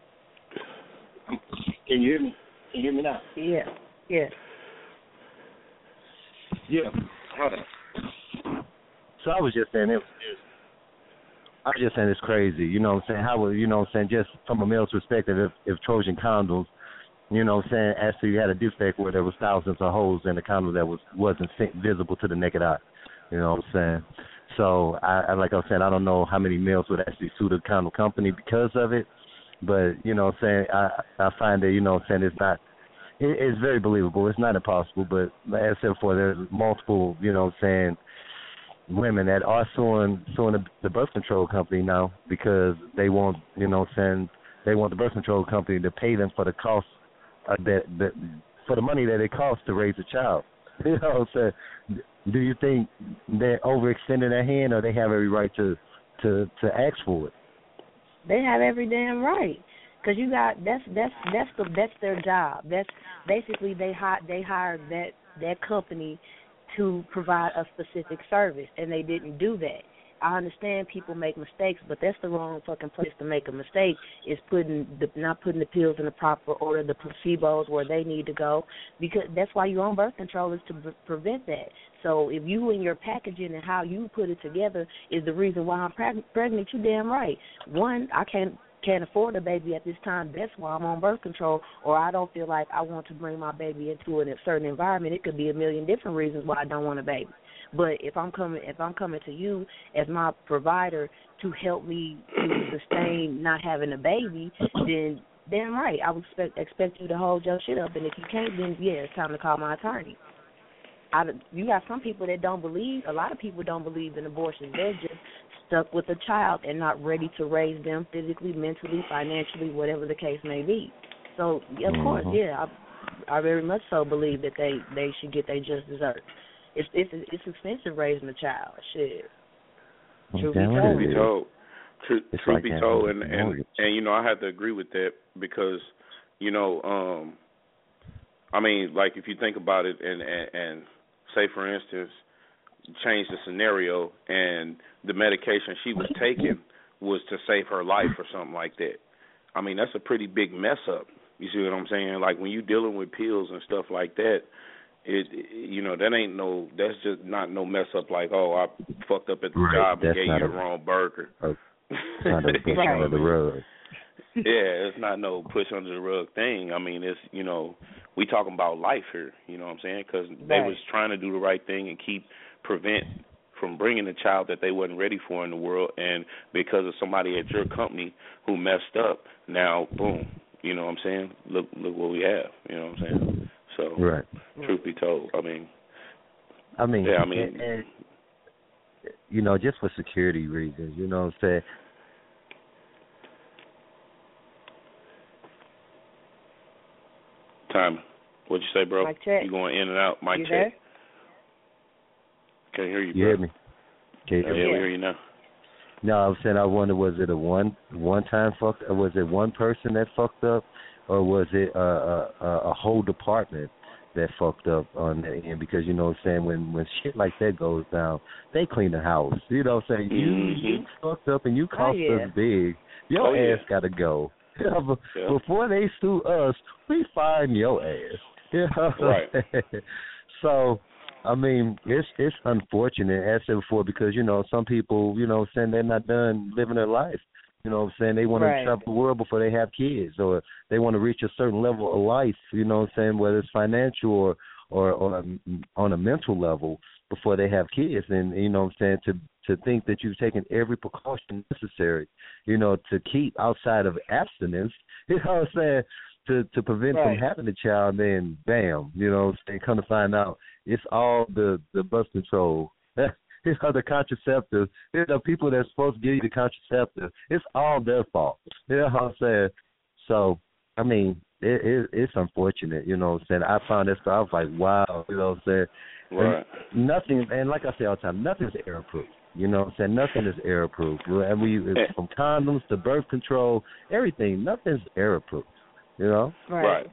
Can you hear me? Can you hear me now? Yeah, yeah. Yeah. Hold on. So I was just saying it was just, I was just saying it's crazy. You know what I'm saying? How would, you know what I'm saying, just from a male's perspective, if, if Trojan condoms, you know what I'm saying, actually you had a defect where there was thousands of holes in the condom that was, wasn't visible to the naked eye. You know what I'm saying? So, I, I like I was saying, I don't know how many males would actually sue the condom company because of it, but, you know what I'm saying, I, I find that, you know what I'm saying, it's not, it, it's very believable. It's not impossible, but as I said before, there's multiple, you know what I'm saying, women that are suing suing the, the birth control company now because they want, you know what I'm saying, they want the birth control company to pay them for the cost uh, that, that for the money that it costs to raise a child. You know what I'm saying? Do you think they're overextending their hand, or they have every right to, to, to ask for it? They have every damn right, because you got that's that's that's the that's their job. That's basically they hi, they hired that that company to provide a specific service, and they didn't do that. I understand people make mistakes, but that's the wrong fucking place to make a mistake, is putting the, not putting the pills in the proper order, the placebos where they need to go, because that's why you're on birth control, is to pre- prevent that. So if you and your packaging and how you put it together is the reason why I'm preg- pregnant, you're damn right. One, I can't can't afford a baby at this time. That's why I'm on birth control, or I don't feel like I want to bring my baby into a certain environment. It could be a million different reasons why I don't want a baby. But if I'm coming, if I'm coming to you as my provider to help me to sustain not having a baby, then damn right, I would expect expect you to hold your shit up. And if you can't, then yeah, it's time to call my attorney. I, you got some people that don't believe. A lot of people don't believe in abortion. They're just stuck with a child and not ready to raise them physically, mentally, financially, whatever the case may be. So yeah, of mm-hmm. course, yeah, I, I very much so believe that they, they should get their just desserts. It's it's it's expensive raising a child. Shit. Truth be told. Truth be told. Truth, truth like be told, and, and and you know I have to agree with that because you know um, I mean like if you think about it and, and and say for instance change the scenario and the medication she was taking was to save her life or something like that. I mean that's a pretty big mess up. You see what I'm saying? Like when you're dealing with pills and stuff like that. it, it you know that ain't no that's just not no mess up like oh I fucked up at the right. job and That's gave not you a, the wrong burger. A, it's not a push under the rug. Yeah, it's not no push under the rug thing. I mean, it's you know we talking about life here. You know what I'm saying? Because right. they was trying to do the right thing and keep prevent from bringing a child that they wasn't ready for in the world, and because of somebody at your company who messed up, now boom. You know what I'm saying? Look, look what we have. You know what I'm saying? So, right. Truth be told, I mean, I mean, yeah, I mean, and, and, you know, just for security reasons, you know what I'm saying? Time. What'd you say, bro? Mic check. You going in and out? Mic you check. There? Can't hear you, You bro. hear me? Can you Yeah, hear we me? hear you now. No, I was saying I wonder was it a one one time fuck or was it one person that fucked up or was it a a, a, a whole department that fucked up on that end? Because you know what I'm saying when when shit like that goes down, they clean the house. You know what I'm saying? Mm-hmm. You you fucked up and you cost oh, yeah. us big. Your Oh, yeah. ass gotta go. Yeah, but Yeah. before they sue us, we fine your ass. You know what Right. I'm saying? So I mean, it's it's unfortunate, as I said before, because, you know, some people, you know what I'm saying, they're not done living their life. You know what I'm saying? They want Right. to travel the world before they have kids, or they want to reach a certain level of life, you know what I'm saying, whether it's financial or, or, or on a mental level before they have kids. And, you know what I'm saying, to, to think that you've taken every precaution necessary, you know, to keep outside of abstinence, you know what I'm saying, to, to prevent Right. from having a child, then bam, you know what I'm saying, come to find out, it's all the, the birth control. It's all the contraceptive. It's the people that's supposed to give you the contraceptive. It's all their fault. You know what I'm saying? So, I mean, it, it, it's unfortunate, you know what I'm saying? I found that stuff, I was like, wow, you know what I'm saying? Right. And nothing, and like I say all the time, nothing's error-proof. You know what I'm saying? Nothing is error-proof. And we, from condoms to birth control, everything, nothing's error-proof, you know? Right. Right.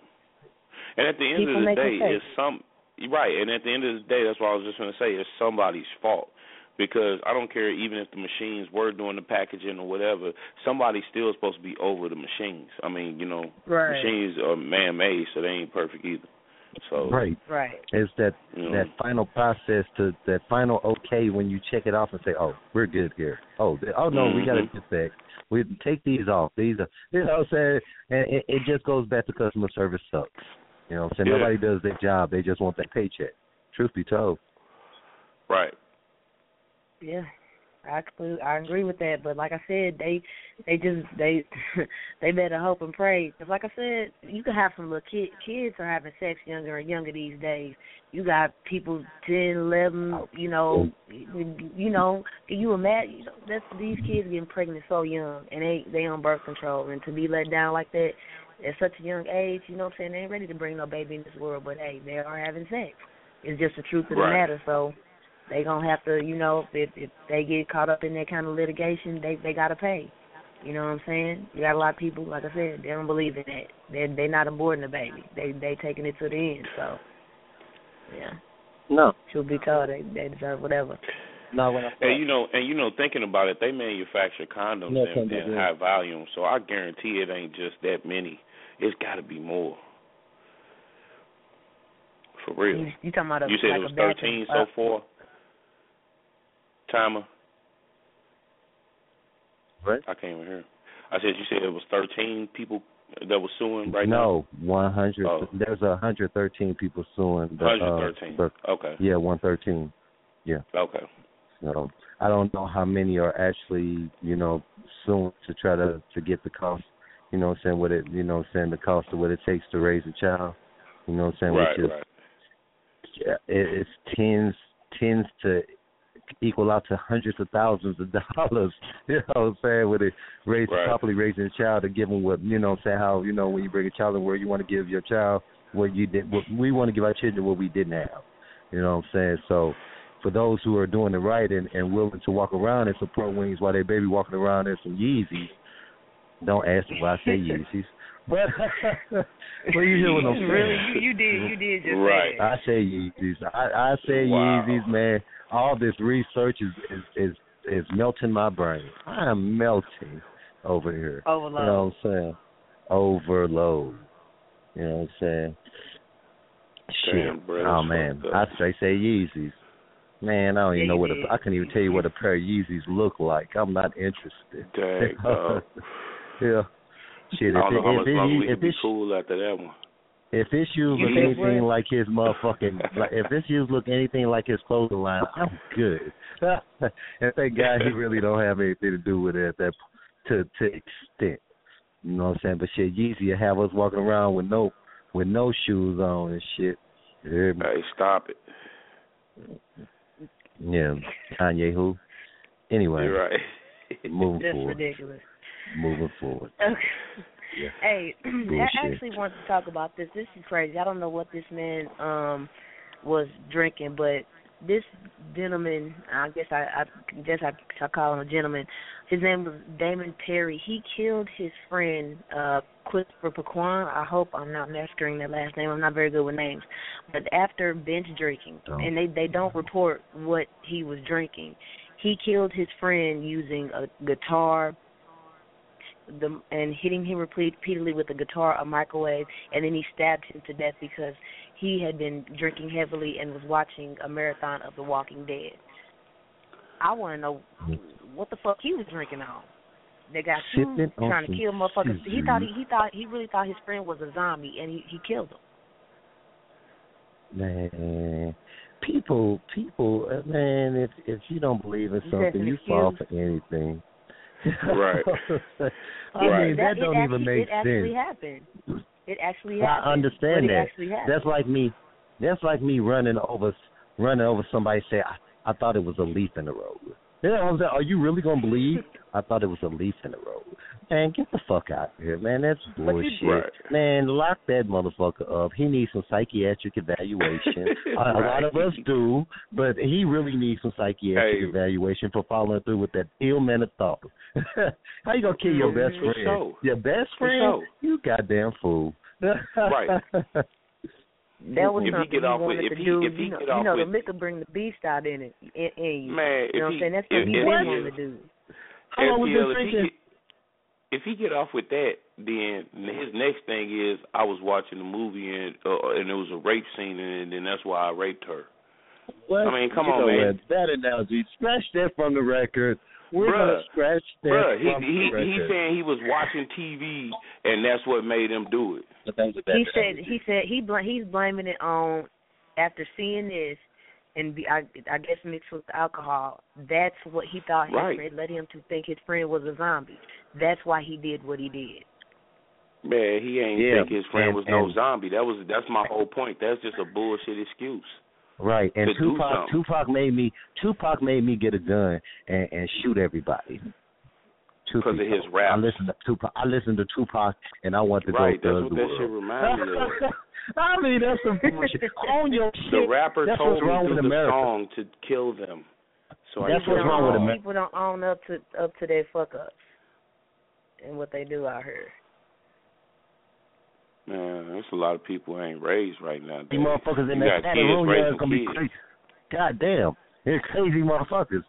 And at the end People of the make day, mistakes. it's some right. And at the end of the day, that's what I was just going to say. It's somebody's fault because I don't care even if the machines were doing the packaging or whatever. Somebody's still supposed to be over the machines. I mean, you know, Right. machines are man-made, so they ain't perfect either. So Right. Right. It's that you know, that final process to that final okay when you check it off and say, oh, we're good here. Oh, th- oh no, we got to Mhm. get back. We take these off. These are, you know what I'm saying? And it, it just goes back to customer service sucks. You know what I'm saying? Yeah. Nobody does their job. They just want that paycheck. Truth be told. right. Yeah, I completely, I agree with that. But like I said, they they just they they better hope and pray. Cause like I said, you can have some little kid, kids are having sex younger and younger these days. You got people ten, eleven, you know, you know. Can you imagine? You know, that's these kids getting pregnant so young, and they they on birth control, and to be let down like that at such a young age, you know what I'm saying? They ain't ready to bring no baby in this world, but hey, they are having sex. It's just the truth of the Right. matter. So they gonna have to, you know, if if they get caught up in that kind of litigation, they they gotta pay. You know what I'm saying? You got a lot of people, like I said, they don't believe in that. They they're not aborting the baby. They they taking it to the end. So yeah, No. truth be told, they they deserve whatever. No, when I And you know, and you know, thinking about it, they manufacture condoms No, in, condoms, in yeah. high volume, so I guarantee it ain't just that many. It's got to be more. For real. You, you talking about a You said like it was a batch of- thirteen uh, so far? Timer? Right? I can't even hear. I said you said it was thirteen people that were suing right no, one hundred. Oh. There's one hundred thirteen people suing. The, now? one hundred thirteen. Uh, the, okay. yeah, one thirteen. Yeah. Okay. So I don't know how many are actually, you know, suing to try to, to get the cost, you know what I'm saying, what it, you know what I'm saying, the cost of what it takes to raise a child, you know what I'm saying, Right, which is, right. yeah, it, it's tens, tens to equal out to hundreds of thousands of dollars, you know what I'm saying, with it raise, Right. properly raising a child to give them what, you know what I'm saying, how, you know, when you bring a child in where you want to give your child what you did, what we want to give our children what we didn't have, you know what I'm saying, so for those who are doing it right and, and willing to walk around in some Pro Wings while their baby walking around in some Yeezys, don't ask me why I say Yeezys. But well, you hear what I'm saying? Really, you, you did, you did just Right. say that. I say Yeezys. I, I say Wow. Yeezys, man. All this research is, is is is melting my brain. I am melting over here. Overload. You know what I'm saying? Overload. You know what I'm saying? Shit. Damn, bro, oh that's man, fucked I up. straight say Yeezys. Man, I don't Yeah, even know you what a, did. I couldn't even tell you what a pair of Yeezys look like. I'm not interested. Dang, dog. Yeah. Shit, I if don't know it, how if much it, longer we if can be it, cool after that one. if his shoes You look think anything what? like his motherfucking, like, if his shoes look anything like his clothing line, I'm good. And thank God he really don't have anything to do with it at that to to extent. You know what I'm saying? But shit, Yeezy will have us walking around with no with no shoes on and shit. Yeah, Hey, stop it. yeah. Kanye who? Anyway, You're right. moving That's forward. ridiculous. Moving forward. Okay. Yeah. Hey, I Bullshit. actually wanted to talk about this. This is crazy. I don't know what this man um was drinking, but this gentleman, I guess I, I guess I, I call him a gentleman. His name was Damon Perry. He killed his friend uh Christopher Paquan. I hope I'm not massacring that last name. I'm not very good with names. But after binge drinking, Don't. and they they don't report what he was drinking, he killed his friend using a guitar, the and hitting him repeatedly with a guitar, a microwave, and then he stabbed him to death because he had been drinking heavily and was watching a marathon of The Walking Dead. I want to know what the fuck he was drinking on. They got two Sipping on trying to some kill motherfuckers. He thought he, scissors. he thought he really thought his friend was a zombie, and he he killed him. Man, people, people, uh, man, if if you don't believe in You something, said an you fall excuse? for anything. Right. I Right. mean, that, it don't actually, even make it actually sense. happened. It actually I happened. understand but it that. actually happened. That's like me. That's like me running over, running over somebody. Say, I, I thought it was a leaf in the road. You know what I'm saying? Are you really gonna believe? I thought it was a leaf in the road. Man, get the fuck out of here, man. That's bullshit. Right. Man, lock that motherfucker up. He needs some psychiatric evaluation. a, a lot of us do, but he really needs some psychiatric Hey. evaluation for following through with that ill-mannered thought. How you gonna kill your best For friend? sure. Your best For friend? sure. You goddamn fool. Right. That was If he something get he off with- wanted if to he- do. if he you know, get you off know with- the liquor bring the beast out in it, in, in you. Man, if you know what he- I'm saying? That's if- what he if- been if- wanting to do. How long was F T L, this if he drinking? get- If he get off with that, then his next thing is I was watching a movie and uh, and there was a rape scene in it, and then that's why I raped her. What? I mean, come You on, know man. what? That analogy, scratch that from the record. We're Bruh, gonna scratch that Bruh, he from he the record. he's saying he was watching T V and that's what made him do it. But that was a bad He said analogy. he said he bl- he's blaming it on after seeing this and be, I I guess mixed with the alcohol. That's what he thought his Right. friend led him to think his friend was a zombie. That's why he did what he did. Man, he ain't Yeah, think his friend and- was no and- zombie. That was that's my whole point. That's just a bullshit excuse. Right, and to do Tupac something. Tupac made me Tupac made me get a gun and, and shoot everybody. Truth 'Cause be of his told. raps. I listened to Tupac. I listened to Tupac, and I want to Right, go that's thug what the that world. shit reminded me of. I mean, that's some bullshit. On your shit. The rapper That's told what's me wrong through with the America. song to kill them. So That's I what's killed wrong with them. America. People don't own up to up to their fuck ups and what they do out here. Man, there's a lot of people who ain't raised right now. You motherfuckers in You that got Santa kids room, raising y'all gonna be kids. crazy. God damn, they're crazy motherfuckers.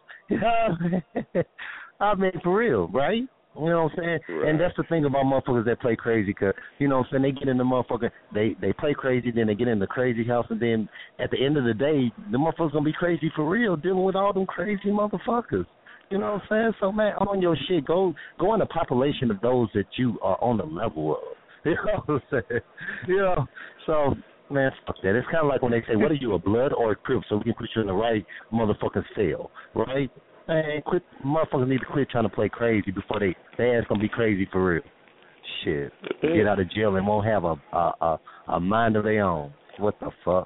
I mean, for real, right? You know what I'm saying? Right. And that's the thing about motherfuckers that play crazy, cause you know what I'm saying, they get in the motherfucker, they they play crazy, then they get in the crazy house, and then at the end of the day, the motherfuckers gonna be crazy for real, dealing with all them crazy motherfuckers. You know what I'm saying? So man, on your shit, go go in the population of those that you are on the level of. You know what I'm saying? You know, so man, fuck that. It's kind of like when they say, "What are you, a blood or a crip?" So we can put you in the right motherfucking cell, right? Man, quit. Motherfuckers need to quit trying to play crazy before they they ass gonna be crazy for real. Shit, get out of jail and won't have a a a, a mind of their own. What the fuck?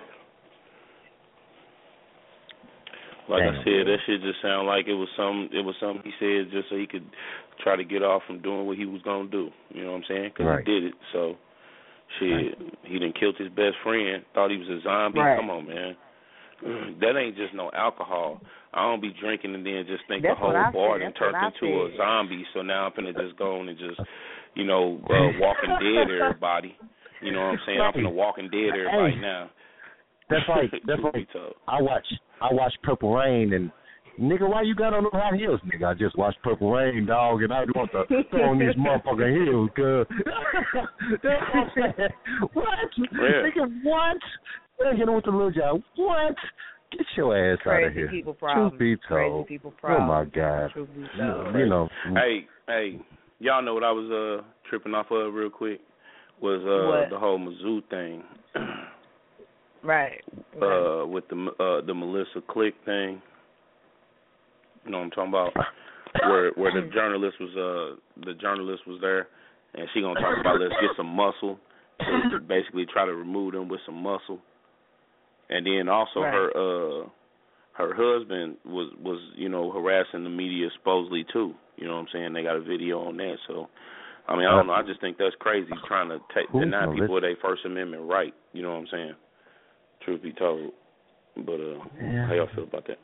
Like Damn. I said, that shit just sound like it was some. It was something he said just so he could try to get off from doing what he was gonna do. You know what I'm saying? Because Right. he did it. So, shit, Right. he done killed his best friend. Thought he was a zombie. Right. Come on, man. That ain't just no alcohol. I don't be drinking and then just think That's the whole what I bar said. done That's turned what I into a said. zombie. So now I'm finna just go on and just, you know, uh, Walking Dead everybody. You know what I'm saying? I'm finna Walking Dead everybody Hey. now. That's like that's Truth be like told. I watch I watch Purple Rain and Nigga, why you got on them high heels? Nigga, I just watched Purple Rain, dog, and I want to throw on these motherfucking heels, cuz. That's what I'm saying. What? Yeah. Nigga, what? Nigga, with the little job. What? Get your ass Crazy out of here. people problem. Truth be told. Crazy people problem. Oh, my God. Truth be You, told. you know. Hey, hey, y'all know what I was uh tripping off of real quick? Was uh What? the whole Mizzou thing. Right. Uh, right. with the uh the Melissa Click thing. You know what I'm talking about? Where where the journalist was uh the journalist was there, and she gonna talk about let's get some muscle to, to basically try to remove them with some muscle, and then also Right. her uh her husband was was you know harassing the media supposedly too. You know what I'm saying? They got a video on that. So I mean I don't know. I just think that's crazy trying to take Who's deny Melissa? people their First Amendment right. You know what I'm saying? Truth be told, but uh, Yeah. how y'all feel about that?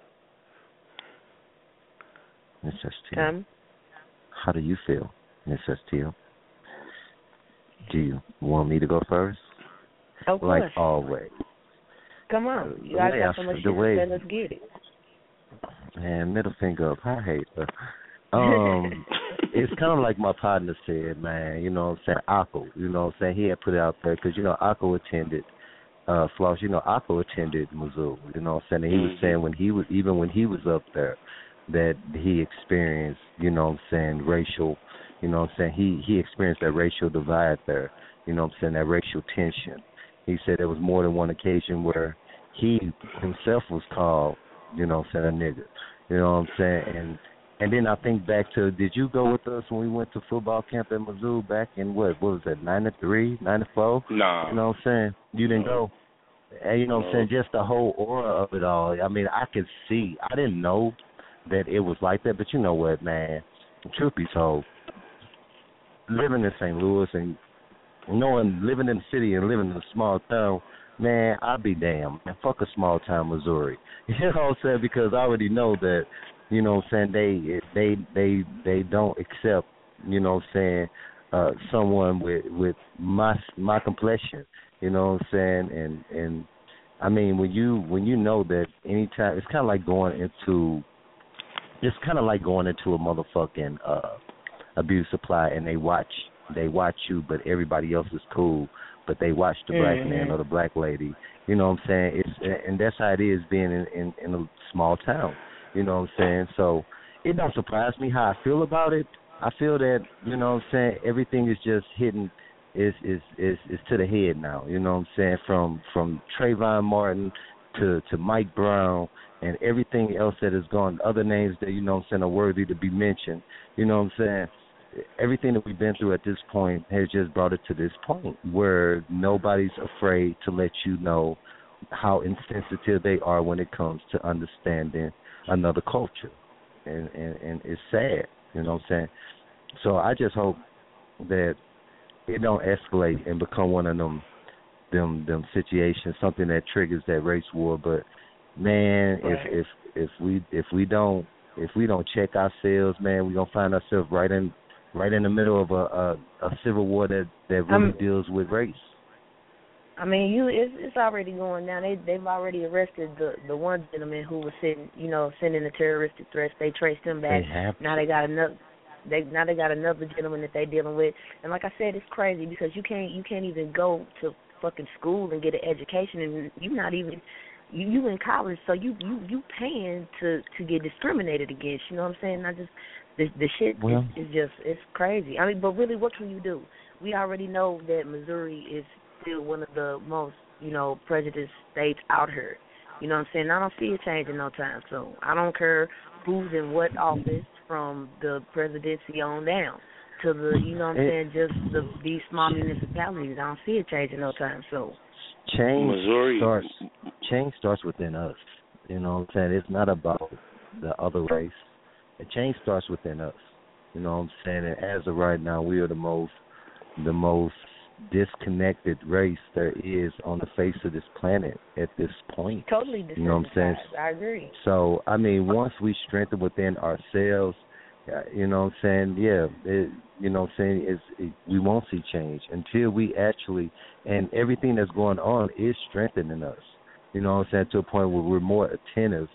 Miss S T. Um, How do you feel, Miss S T? Do you want me to go first? of Like course. always. Come on. You The guys way got I- so much the shit to way- say. Let's get it. Man, middle finger up. I hate her. Um, it's kind of like my partner said, man. You know what I'm saying? Akko. You know what I'm saying? He had put it out there because, you know, Akko attended, uh, Floss, you know, Akko attended Mizzou. You know what I'm saying? And he was Mhm. saying when he was, even when he was up there, that he experienced, you know what I'm saying, racial, you know what I'm saying? He, he experienced that racial divide there. You know what I'm saying? That racial tension. He said there was more than one occasion where he himself was called, you know what I'm saying, a nigga. You know what I'm saying? And and then I think back to, did you go with us when we went to football camp at Mizzou back in what, what was that, ninety-three, ninety-four? Nah. You know what I'm saying? You didn't go. And you know what I'm saying? Just the whole aura of it all. I mean, I could see. I didn't know that it was like that, but you know what, man? Truth be told, living in Saint Louis and knowing, living in the city and living in a small town, man, I'd be damned. Man, fuck a small town Missouri. You know what I'm saying? Because I already know that, you know what I'm saying, they they they they don't accept, you know what I'm saying, uh, someone with with my my complexion. You know what I'm saying? And and I mean, when you when you know that anytime, it's kind of like going into, it's kind of like going into a motherfucking uh, abuse supply, and they watch they watch you, but everybody else is cool, but they watch the black Mhm. man or the black lady. You know what I'm saying? It's and that's how it is being in, in, in a small town. You know what I'm saying? So it don't surprise me how I feel about it. I feel that, you know what I'm saying, everything is just hitting is is is is to the head now. You know what I'm saying? From from Trayvon Martin to to Mike Brown and everything else that has gone, other names that, you know what I'm saying, are worthy to be mentioned. You know what I'm saying? Everything that we've been through at this point has just brought it to this point where nobody's afraid to let you know how insensitive they are when it comes to understanding another culture. And, and, and it's sad, you know what I'm saying? So I just hope that it don't escalate and become one of them them them situations, something that triggers that race war. But man, Right. if if if we if we don't if we don't check ourselves, man, we're gonna find ourselves right in right in the middle of a a, a civil war that, that really Um, deals with race. I mean, you it's, it's already going down. They they've already arrested the the one gentleman who was sending you know sending the terroristic threats. They traced him back. They have Now they got another. They now they got another gentleman that they dealing with. And like I said, it's crazy because you can't you can't even go to fucking school and get an education, and you're not even you you in college, so you you you paying to to get discriminated against. You know what I'm saying? I just the the shit Well- is, is just it's crazy. I mean, but really, what can you do? We already know that Missouri is still one of the most, you know, prejudiced states out here. You know what I'm saying? I don't see it changing no time soon. I don't care who's in what office, from the presidency on down to the, you know what I'm It- saying, just the these small municipalities. I don't see it changing no time soon. Change Missouri. starts change starts within us. You know what I'm saying? It's not about the other race. The change starts within us. You know what I'm saying? And as of right now, we are the most the most disconnected race there is on the face of this planet at this point. Totally You know what I'm saying? desensitized. I agree. So, I mean, once we strengthen within ourselves, uh, you know what I'm saying, yeah, it, you know what I'm saying, it's, it, we won't see change until we actually, and everything that's going on is strengthening us. You know what I'm saying, to a point where we're more attentive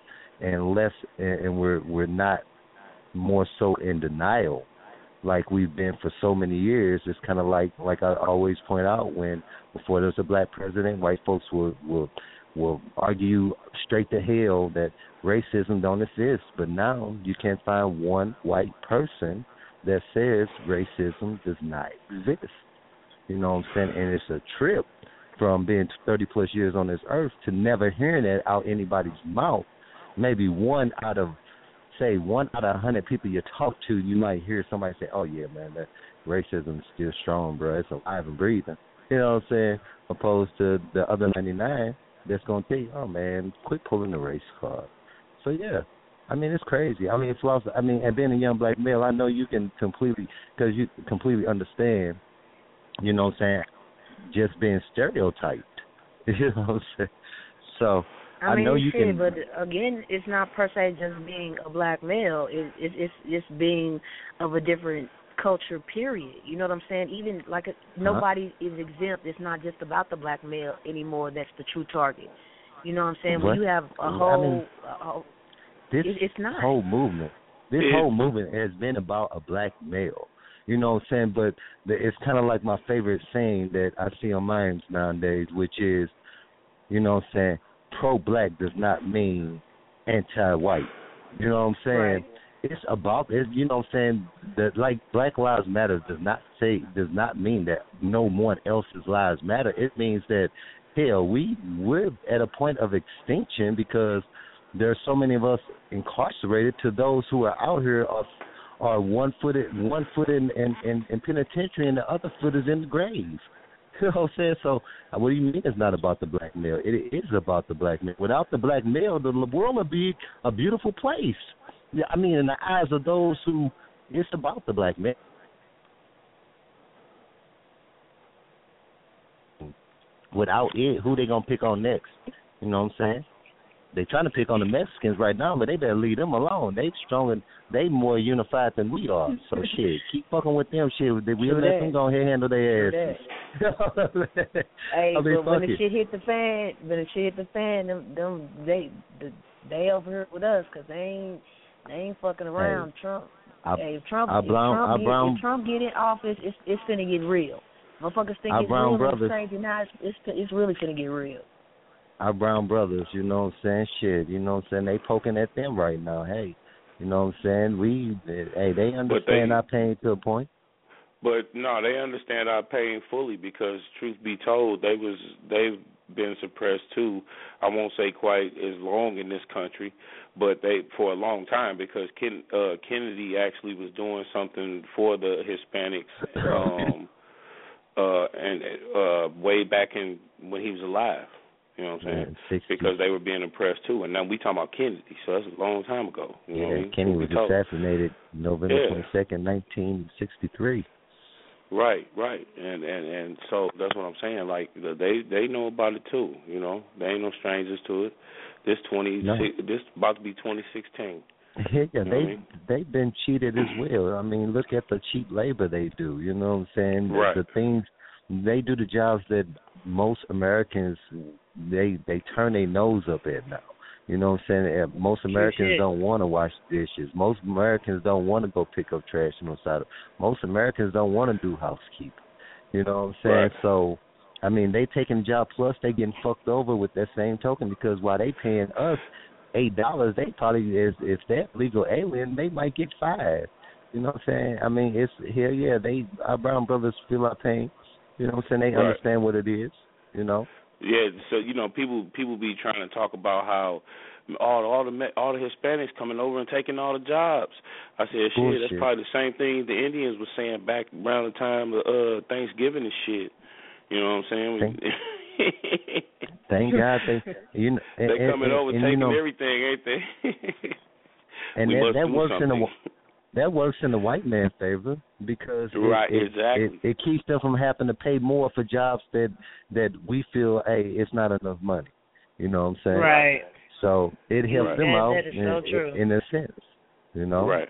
and less, and, and we're we're not more so in denial like we've been for so many years. It's kind of like like I always point out, when before there was a black president, white folks will will will argue straight to hell that racism don't exist. But now you can't find one white person that says racism does not exist. You know what I'm saying? And it's a trip from being thirty plus years on this earth to never hearing that out anybody's mouth. Maybe one out of, say, one out of a hundred people you talk to, you might hear somebody say, "Oh yeah, man, that racism is still strong, bro. It's alive and breathing." You know what I'm saying? Opposed to the other ninety-nine that's gonna tell you, "Oh man, quit pulling the race card." So yeah, I mean it's crazy. I mean it's lost. I mean, and being a young black male, I know you can completely, because you completely understand. You know what I'm saying? Just being stereotyped. You know what I'm saying? So I, I mean, know you shit, can. but again, it's not per se just being a black male. It, it, it's it's being of a different culture. Period. You know what I'm saying? Even like a, nobody uh-huh. is exempt. It's not just about the black male anymore. That's the true target. You know what I'm saying? What? When you have a whole, I mean, a whole this it, it's not whole movement. This it, whole movement has been about a black male. You know what I'm saying? But the, it's kind of like my favorite saying that I see on memes nowadays, which is, you know what I'm saying, pro-black does not mean anti-white. You know what I'm saying? Right. It's about, it's, you know what I'm saying, that like Black Lives Matter does not say, does not mean that no one else's lives matter. It means that, hell, we, we're at a point of extinction because there's so many of us incarcerated. To those who are out here are are one foot in, one foot in, in, in, in penitentiary and the other foot is in the grave. You know what I'm saying? So what do you mean it's not about the black male? It is about the black male. Without the black male, the world would be a beautiful place. Yeah, I mean, in the eyes of those who, it's about the black male. Without it, who they gonna pick on next? You know what I'm saying? They trying to pick on the Mexicans right now, but they better leave them alone. They stronger, they more unified than we are. So shit, keep fucking with them. Shit, we'll True let that. them go ahead and handle their asses. Hey, I mean, but when the it. shit hit the fan, when the shit hit the fan, them, them they, the, they over here with us because they ain't, they ain't fucking around. Hey, Trump, I, hey, if Trump, I if brown, Trump, I get, brown, if Trump get in office, it's, it's finna get real. Motherfuckers think our it's brown real, brothers. it's crazy. Now it's, it's, it's really finna get real. Our brown brothers, you know what I'm saying? Shit, you know what I'm saying? They poking at them right now. Hey, you know what I'm saying? We, hey, they understand they, our pain to a point. But no, they understand our pain fully because, truth be told, they was they've been suppressed too. I won't say quite as long in this country, but they for a long time because Ken, uh, Kennedy actually was doing something for the Hispanics, um, uh, and uh, way back in when he was alive. You know what I'm saying? Man, because they were being oppressed too. And now we talking about Kennedy, so that's a long time ago. You yeah, know what I mean? Kennedy was assassinated November yeah. twenty-second, nineteen sixty-three. Right, right. And, and and so that's what I'm saying. Like, they they know about it too, you know. They ain't no strangers to it. This twenty no. this about to be twenty sixteen. Yeah, you know they I mean? they've been cheated as well. I mean, look at the cheap labor they do. You know what I'm saying? Right. The, the things they do, the jobs that most Americans they they turn their nose up at now. You know what I'm saying? Most Americans don't want to wash dishes. Most Americans don't want to go pick up trash on the side. Most Americans don't want to do housekeeping. You know what I'm saying? Right. So, I mean, they taking the job plus they getting fucked over with that same token because while they paying us eight dollars, they probably is if they're legal alien, they might get five. You know what I'm saying? I mean, it's here, yeah. They our brown brothers feel our pain. You know what I'm saying? They right. understand what it is. You know. Yeah, so you know, people people be trying to talk about how all all the all the Hispanics coming over and taking all the jobs. I said, shit, Bullshit. That's probably the same thing the Indians were saying back around the time of uh, Thanksgiving and shit. You know what I'm saying? Thank, thank God they you know and, they coming and, over and, taking you know, everything, ain't they? and we that, must that do works something. in the that works in the white man's favor because it, right, it, exactly. it, it keeps them from having to pay more for jobs that that we feel, hey, it's not enough money. You know what I'm saying? Right. So it helps right. them that, out that is in, so true. in a sense. You know? Right.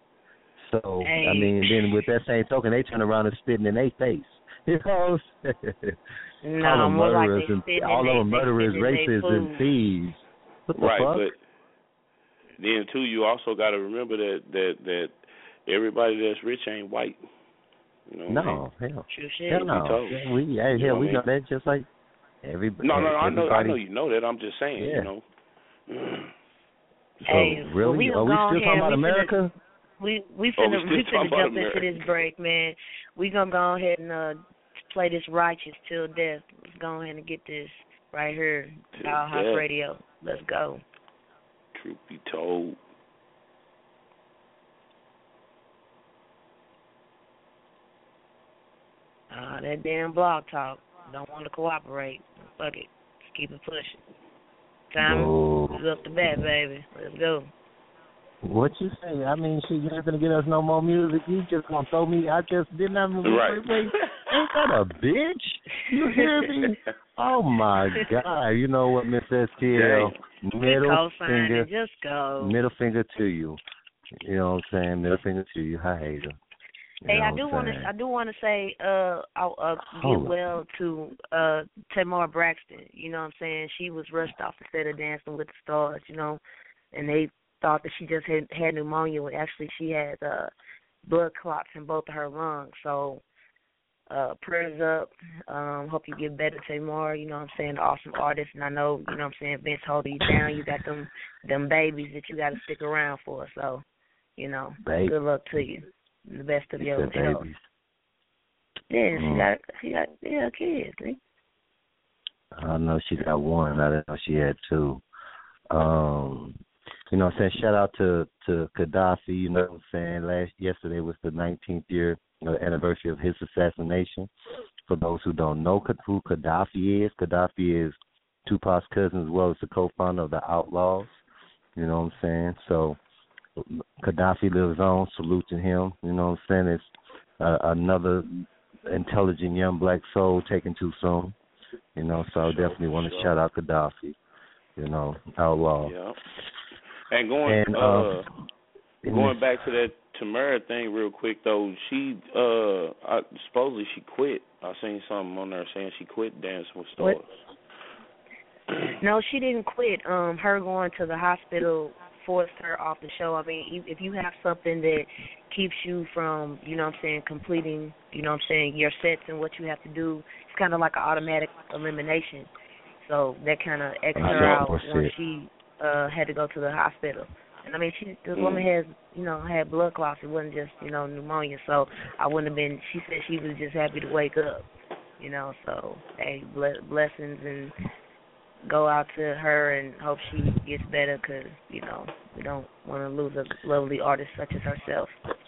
So hey. I mean, then with that same token, they turn around and spitting in their face. You know? No, all them more like murderers they and spitting all in of them they, murderers, they racists, and thieves. What the right, fuck? but then too, you also got to remember that that that everybody that's rich ain't white. You know no, what I mean? hell, True shit. hell no. Yeah, we, yeah, You hell, know we what I know mean? that just like everybody. No, no, no. I know, I know everybody. you know that. I'm just saying. Yeah. You know. So Hey, well, really, we are gonna we go still ahead. talking about We finna- America? We we Oh, we finna still we talking finna about jump America. into this break, man. We gonna go ahead and uh, play this Righteous till death. Let's go ahead and get this right here. Till Our House death. Radio. Let's go. Truth be told. Uh, that damn blog talk. Don't want to cooperate. Fuck it. Just keep it pushing. Time Whoa. is up to bat, baby. Let's go. What you say? I mean, shit, you ain't gonna get us no more music. You just gonna throw me? I just didn't have wait, Right. wait, wait. Ain't that a bitch? You hear me? Oh my God! You know what, Miss S T L? Middle Co-sign finger, it. Just go. middle finger to you. You know what I'm saying? Middle finger to you. I hate her. You Hey, know I what do I'm want to. saying? I do want to say, uh, I'll uh, Hold get up. well to uh Tamar Braxton. You know what I'm saying? She was rushed off the set of Dancing with the Stars. You know, and they thought that she just had had pneumonia when actually she had uh blood clots in both of her lungs. So, uh, prayers up. Um, hope you get better, Tamar. You know what I'm saying? Awesome artist, and I know you know what I'm saying. Vince holding you down. You got them them babies that you got to stick around for. So, you know, Baby. good luck to you. The best of You your said health. babies. Yeah, she Mm. got she got yeah kids. See? I know she got one. I didn't know she had two. Um, you know what I'm saying? Shout out to, to Gaddafi, you know what I'm saying? Last yesterday was the nineteenth year uh, anniversary of his assassination. For those who don't know who Gaddafi is, Gaddafi is Tupac's cousin as well as the co-founder of the Outlaws. You know what I'm saying? So Gaddafi lives on, salute to him. You know what I'm saying? It's uh, another intelligent young black soul taken too soon. You know, so I definitely want to Sure. shout out Gaddafi. You know, outlaw. Yeah. And going And, uh, uh, going back to that Tamara thing real quick though, she uh I, supposedly she quit. I seen something on there saying she quit Dancing with Stars. No, she didn't quit. Um, her going to the hospital forced her off the show. I mean, if you have something that keeps you from, you know what I'm saying, completing, you know what I'm saying, your sets and what you have to do, it's kind of like an automatic elimination. So that kind of X'd her out when she uh, had to go to the hospital. And I mean, she this Mm. woman has, you know, had blood clots. It wasn't just, you know, pneumonia. So I wouldn't have been. She said she was just happy to wake up, you know. So hey, ble- blessings and go out to her and hope she gets better because you know we don't want to lose a lovely artist such as herself.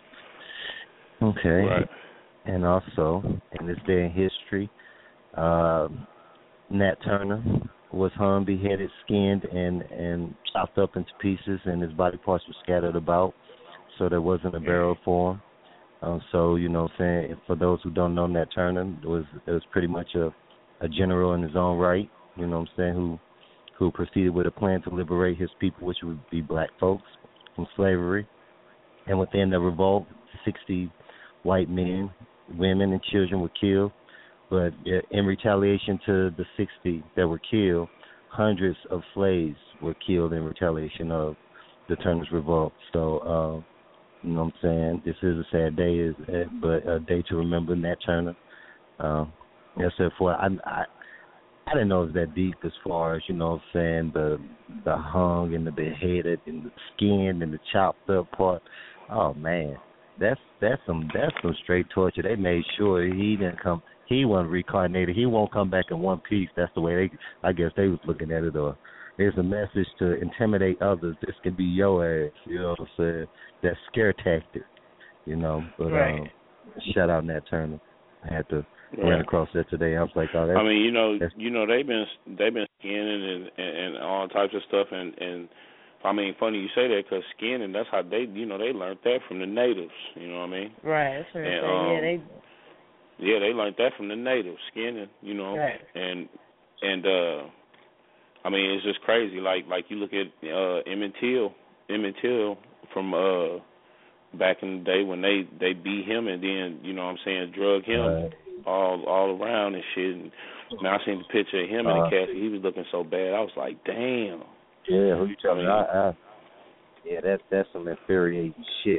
Okay. Right. And also, in this day in history, uh, Nat Turner was hung, beheaded, skinned, and, and chopped up into pieces, and his body parts were scattered about, so there wasn't a burial for him. Um, so, you know what I'm saying, for those who don't know, Nat Turner was it was pretty much a, a general in his own right, you know what I'm saying, who who proceeded with a plan to liberate his people, which would be black folks, from slavery. And within the revolt, sixty white men, women, and children were killed. But in retaliation to the sixty that were killed, hundreds of slaves were killed in retaliation of the Turner's revolt. So, uh, you know what I'm saying? This is a sad day, is but a day to remember Nat Turner. Uh, yes, therefore, I, I I didn't know it was that deep as far as, you know what I'm saying, the the hung and the beheaded and the skinned and the chopped up part. Oh man, that's that's some that's some straight torture. They made sure he didn't come. He wasn't reincarnated. He won't come back in one piece. That's the way they, I guess they was looking at it. Or there's a message to intimidate others. This can be your ass. You know what I'm saying? That scare tactic. You know. But Right. um, shout out Nat Turner. I had to Right. ran across that today. I was like, oh, that's. I mean, you know, that's, you know, they've been they've been skinning and, and, and all types of stuff, and and I mean, funny you say that because skinning, that's how they, you know, they learned that from the natives. You know what I mean? Right. That's what I'm And, saying. um, Yeah, they. Yeah, they learned that from the natives, skinning. You know, Right. and and uh, I mean, it's just crazy. Like like you look at uh, Emmett Till, Emmett Till from uh, back in the day when they they beat him and then, you know what I'm saying, drug him. uh, all all around and shit. And man, I seen the picture of him in Uh, the casket. He was looking so bad. I was like, damn. yeah, who you telling? I I, mean, I, Yeah, that's that's some infuriating shit.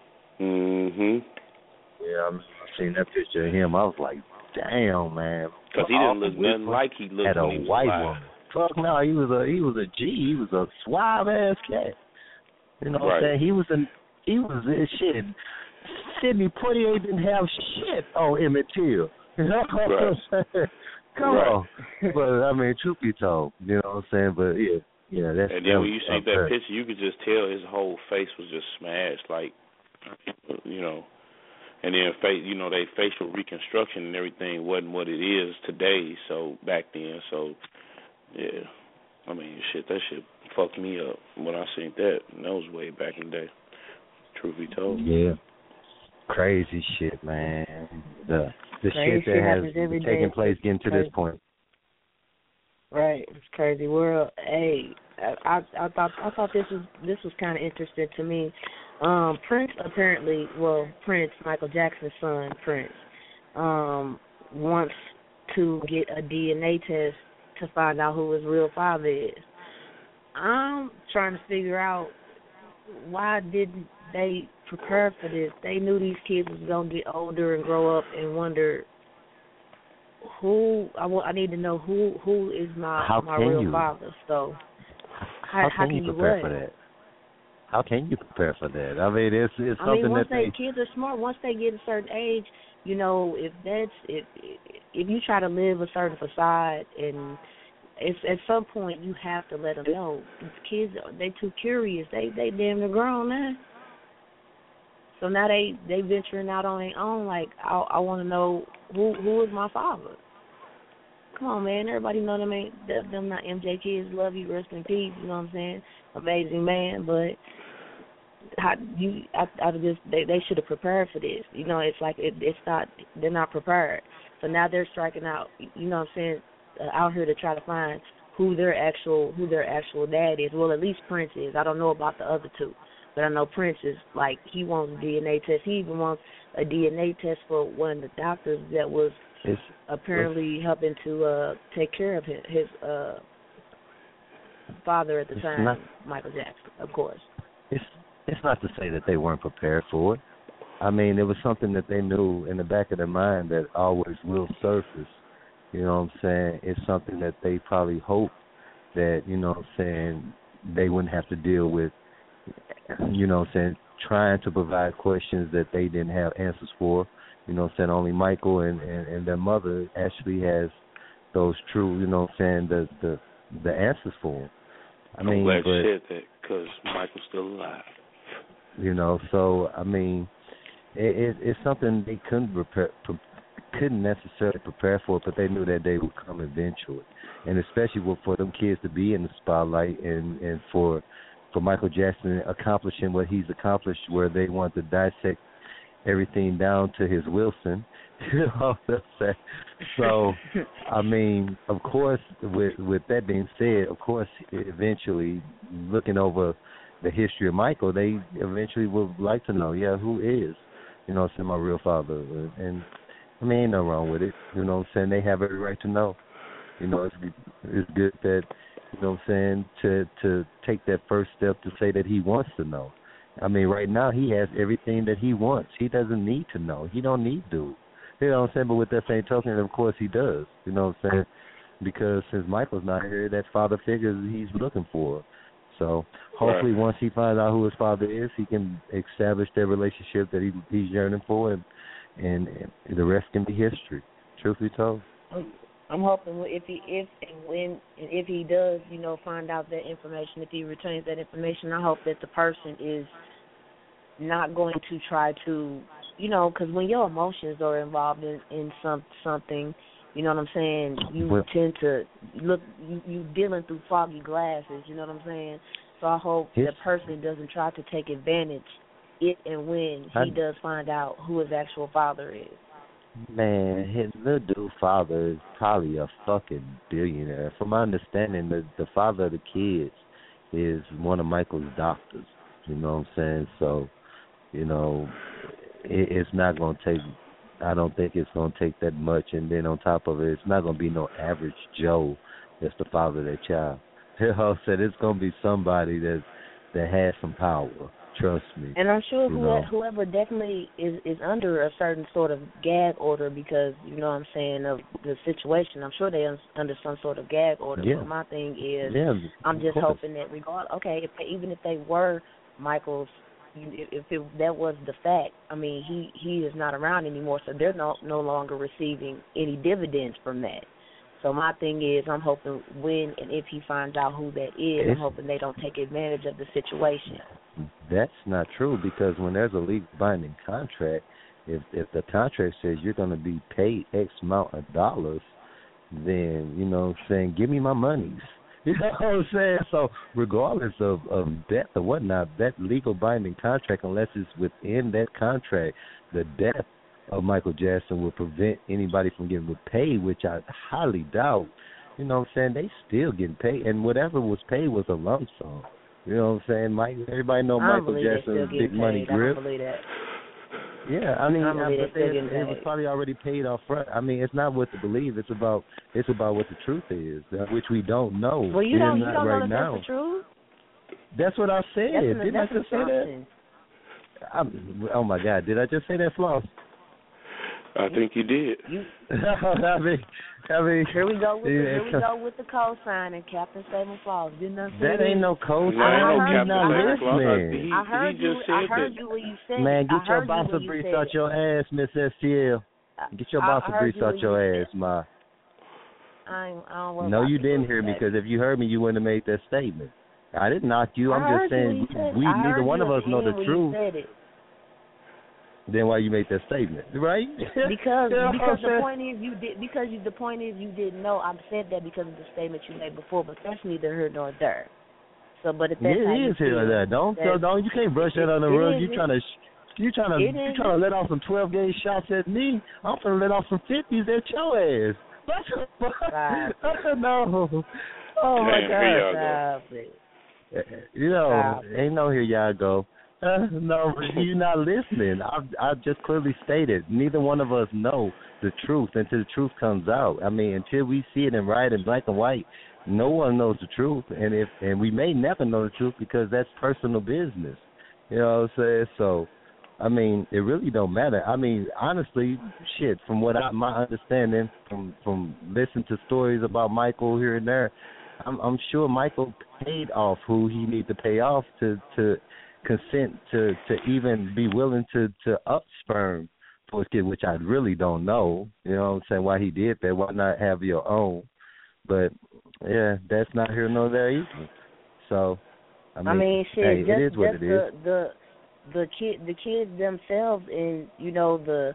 Mhm. Yeah, I, mean, I seen that picture of him. I was like, damn, man. Because he didn't look nothing like he looked at a when he was white alive. woman. Fuck no, he was a he was a G. He was a suave ass cat. You know what Right. I'm saying? He was an he was a shit. Sidney Poitier didn't have shit on Emmett Till. You know what I'm saying? Come Right. on. But I mean, truth be told, you know what I'm saying? But yeah, yeah, that's And that then was when you see up that there. picture, you could just tell his whole face was just smashed, like, you know. And then, fa- you know, they facial reconstruction and everything wasn't what it is today. So back then, so yeah, I mean, shit, that shit fucked me up when I seen that. And that was way back in the day. Truth be told. Yeah. Crazy shit, man. The the Crazy shit shit that has happens every been taking day. place getting to Crazy. this point. Right, it's crazy world. Hey, I, I I thought I thought this was this was kind of interesting to me. Um, Prince apparently, well, Prince, Michael Jackson's son, Prince, um, wants to get a D N A test to find out who his real father is. I'm trying to figure out why didn't they prepare for this? They knew these kids was gonna get older and grow up and wonder who I want. I need to know who who is my How my can real you? father. So How, how, can, you you prepare what? for that? How can you prepare for that? I mean, it's it's I something mean, once that they, they. kids are smart, once they get a certain age, you know, if that's if if you try to live a certain facade, and it's at some point you have to let them know. These kids, they too curious. They they damn near grown now. So now they they venturing out on their own. Like I I want to know who who is my father. Come on, man. Everybody know them ain't them them not M J kids. Love you, rest in peace. You know what I'm saying? Amazing man, but. How you? I, I just they they should have prepared for this. You know, it's like it, it's not they're not prepared. So now they're striking out. You know what I'm saying? Uh, out here to try to find who their actual who their actual dad is. Well, at least Prince is. I don't know about the other two, but I know Prince is like he wants a D N A test. He even wants a D N A test for one of the doctors that was It's, apparently it's, helping to uh, take care of his, his uh, father at the It's time, not- Michael Jackson, of course. it's it's not to say that they weren't prepared for it. I mean, it was something that they knew in the back of their mind that always will surface. You know what I'm saying? It's something that they probably hoped that, you know what I'm saying, they wouldn't have to deal with, you know what I'm saying, trying to provide questions that they didn't have answers for. You know what I'm saying? Only Michael and, and, and their mother actually has those true, you know what I'm saying, the the, the answers for them. I mean, I'm glad but, you said that because Michael's still alive. You know, so I mean, it, it, it's something they couldn't prepare, pre- couldn't necessarily prepare for, but they knew that day would come eventually, and especially with, for them kids to be in the spotlight, and, and for for Michael Jackson accomplishing what he's accomplished, where they want to dissect everything down to his Wilson. You know what I'm saying? So, I mean, of course, with with that being said, of course, eventually looking over the history of Michael, they eventually would like to know, yeah, who is, you know what I'm saying, my real father. And, I mean, ain't no wrong with it. You know what I'm saying? They have every right to know. You know, it's, it's good that, you know what I'm saying, to, to take that first step to say that he wants to know. I mean, right now he has everything that he wants. He doesn't need to know. He don't need to. You know what I'm saying? But with that same token, of course he does. You know what I'm saying? Because since Michael's not here, that father figure he's looking for. So hopefully, Right. once he finds out who his father is, he can establish that relationship that he, he's yearning for, and, and and the rest can be history. Truth be told. I'm hoping if he if and when and if he does, you know, find out that information, if he retains that information, I hope that the person is not going to try to, you know, because when your emotions are involved in, in some something, you know what I'm saying, you Well, tend to look, you, you dealing through foggy glasses, you know what I'm saying? So I hope Yes. the person doesn't try to take advantage if and when he I- does find out who his actual father is. Man, his little dude father is probably a fucking billionaire. From my understanding, the the father of the kids is one of Michael's doctors. You know what I'm saying? So, you know, it, it's not going to take, I don't think it's going to take that much. And then on top of it, it's not going to be no average Joe that's the father of that child. You know what I'm saying? It's going to be somebody that's that has some power. Trust me. And I'm sure you whoever, know. whoever definitely is, is under a certain sort of gag order because, you know what I'm saying, of the situation. I'm sure they're under some sort of gag order. Yeah. But my thing is, yeah, I'm just of course. hoping that regard, okay, if they, even if they were Michael's, if, if it, that was the fact, I mean, he, he is not around anymore, so they're no, no longer receiving any dividends from that. So my thing is, I'm hoping when and if he finds out who that is, It's, I'm hoping they don't take advantage of the situation. That's not true because when there's a legal binding contract, if if the contract says you're going to be paid X amount of dollars, then, you know what I'm saying, give me my monies. You know what I'm saying? So regardless of, of death or whatnot, that legal binding contract, unless it's within that contract, the death of Michael Jackson will prevent anybody from getting paid, which I highly doubt. You know what I'm saying? They still getting paid, and whatever was paid was a lump sum. You know what I'm saying? Mike, everybody know Michael Jackson's big money grip. I don't believe that. Yeah, I mean, I, I, but they, it, it was probably already paid off front. I mean, it's not what to believe. It's about it's about what the truth is, which we don't know. Well, you don't you not don't right know that now. that's the truth. That's what I said. That's an, Didn't that's I just say that? I'm, oh my God, did I just say that, Floss? I think you did. You, I mean, I mean, here we go with the, yeah, here we go with the co-sign and Captain Stephen Floss. Didn't I say that? That ain't no co-sign. No, I You're not Captain listening. He, I heard he you. just I said heard that. you when you said. Man, get I your heard you bouncer when you breeze said out it. your ass, Miss S T L. Get your I- bouncer I heard breeze you out when your you ass, said- ma. I ain't, I don't worry No, about you the didn't group hear me, chat. because if you heard me, you wouldn't have made that statement. I didn't knock you. I'm I just heard you saying when you said- we I neither heard one you of us at the know end the when truth. You said it. Then why you made that statement, right? Because You know because what I'm the point is you did because you, the point is you didn't know. I said that because of the statement you made before, but that's neither here nor there. So, but if that's Yeah, how it you is here or feel, there. Don't that- don't you can't brush that it- on the it rug. is- You trying to you trying to it you is- trying to let off some twelve gauge shots at me. I'm gonna let off some fifties at your ass. Right. No. Oh my Damn, here y'all God. Stop it. You know, Stop it. ain't no here y'all go. Uh, no, you're not listening. I I just clearly stated neither one of us know the truth until the truth comes out. I mean, until we see it in writing, black and white, no one knows the truth, and if and we may never know the truth because that's personal business. You know what I'm saying? So, I mean, it really don't matter. I mean, honestly, shit. From what I, my understanding, from from listening to stories about Michael here and there, I'm, I'm sure Michael paid off who he needed to pay off to to consent to, to even be willing to, to up sperm for his kid, which I really don't know. You know what I'm saying? Why he did that? Why not have your own? But yeah, that's not here nor there either. So I mean, I mean, shit. hey, just, it is what just it the, is. the the kid, the kids themselves, and you know the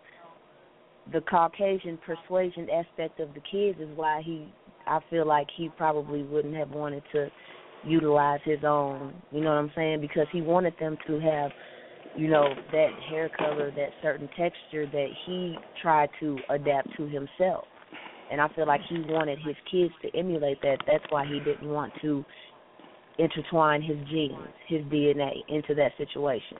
the Caucasian persuasion aspect of the kids is why he. I feel like he probably wouldn't have wanted to utilize his own. You know what I'm saying? Because he wanted them to have, you know, that hair color, that certain texture that he tried to adapt to himself. And I feel like he wanted his kids to emulate that. That's why he didn't want to intertwine his genes, his D N A into that situation.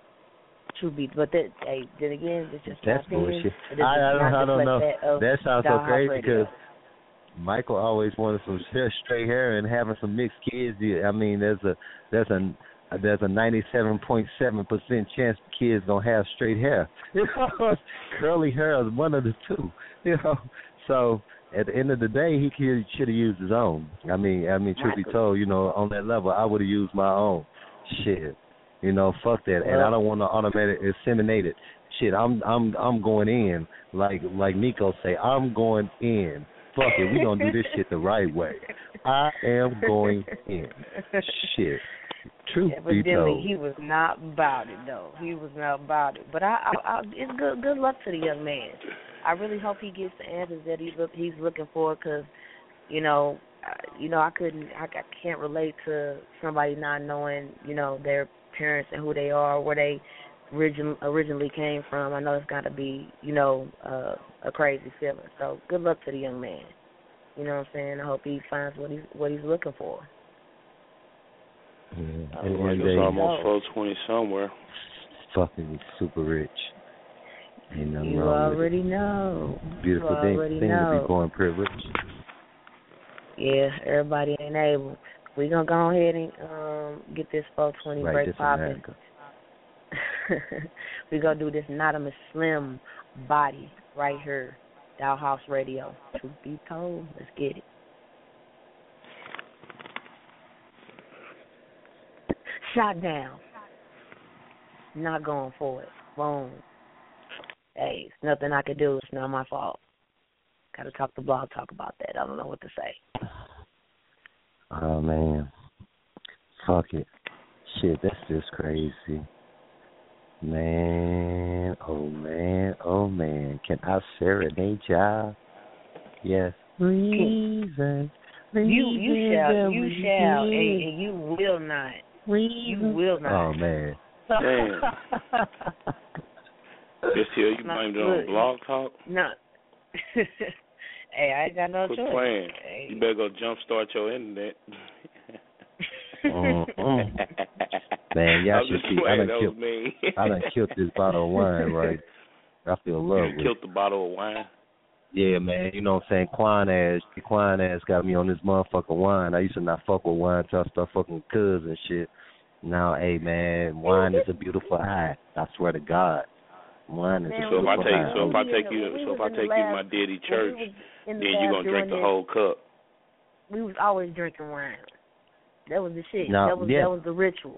True be, but that, hey, then again, it's just That's my opinion. bullshit. It is I, I don't, not I don't know. that, of That sounds so Down Hot crazy Radio. because Michael always wanted some straight hair and having some mixed kids. I mean, there's a there's a there's a ninety-seven point seven percent chance the kids gonna have straight hair. You know, curly hair is one of the two. You know, so at the end of the day, he should have used his own. I mean, I mean, truth be told, you know, on that level, I would have used my own. Shit, you know, fuck that. And I don't want to automatic inseminate it. Shit, I'm I'm I'm going in like like Nico say. I'm going in. Fuck it, we gonna do this shit the right way. I am going in. Shit. Truth be Evidently, told. he was not about it, though. He was not about it. But I, I, I it's good. Good luck to the young man. I really hope he gets the answers that he look, he's looking for. Because, you know, I, you know, I couldn't, I, I can't relate to somebody not knowing, you know, their parents and who they are, where they origin, originally came from. I know it's got to be, you know, uh, a crazy feeling. So good luck to the young man. You know what I'm saying? I hope he finds what he's what he's looking for. Yeah. I And think one it's day, almost four twenty somewhere. fucking super rich. Ain't nothing You wrong with already it. know. Beautiful you thing, already thing to know. be born privileged. Yeah, everybody ain't able. We're going to go ahead and um, get this four twenty Right, break this popping. America. We're going to do this Anonymous Slim body right here. Dollhouse Radio. Truth be told, let's get it. Shot down. Not going for it. Boom. Hey, it's nothing I could do. It's not my fault. Got to talk to Blog Talk about that. I don't know what to say. Oh, man. Fuck it. Shit, that's just crazy. Man, oh, man, oh, man. Can I serenade y'all? Yes. Reason. You, you shall. You reason. shall. And, and you will not. You will not. Oh, man. Damn. Just here, you blamed it on Blog Talk? No. Hey, I ain't got no Quit choice. playing. Hey. You better go jumpstart your internet. Mm-mm. Man, y'all I'm should just see. I playing, done, that killed, was me. I done killed this bottle of wine, right? I feel love You with killed it. the bottle of wine? Yeah, man. You know what I'm saying? Quan ass, Quan ass got me on this motherfucking wine. I used to not fuck with wine until I start fucking with cuz and shit. Now, hey, man, wine is a beautiful eye. I swear to God. Wine is Man, a So if I beautiful take, eye. so if I We take in the- you, we so was if I in the take you to lab- my daddy when church, we was in then the you lab gonna drink doing the this, whole cup. We was always drinking wine. That was the shit. Now, that was yeah. that was the ritual.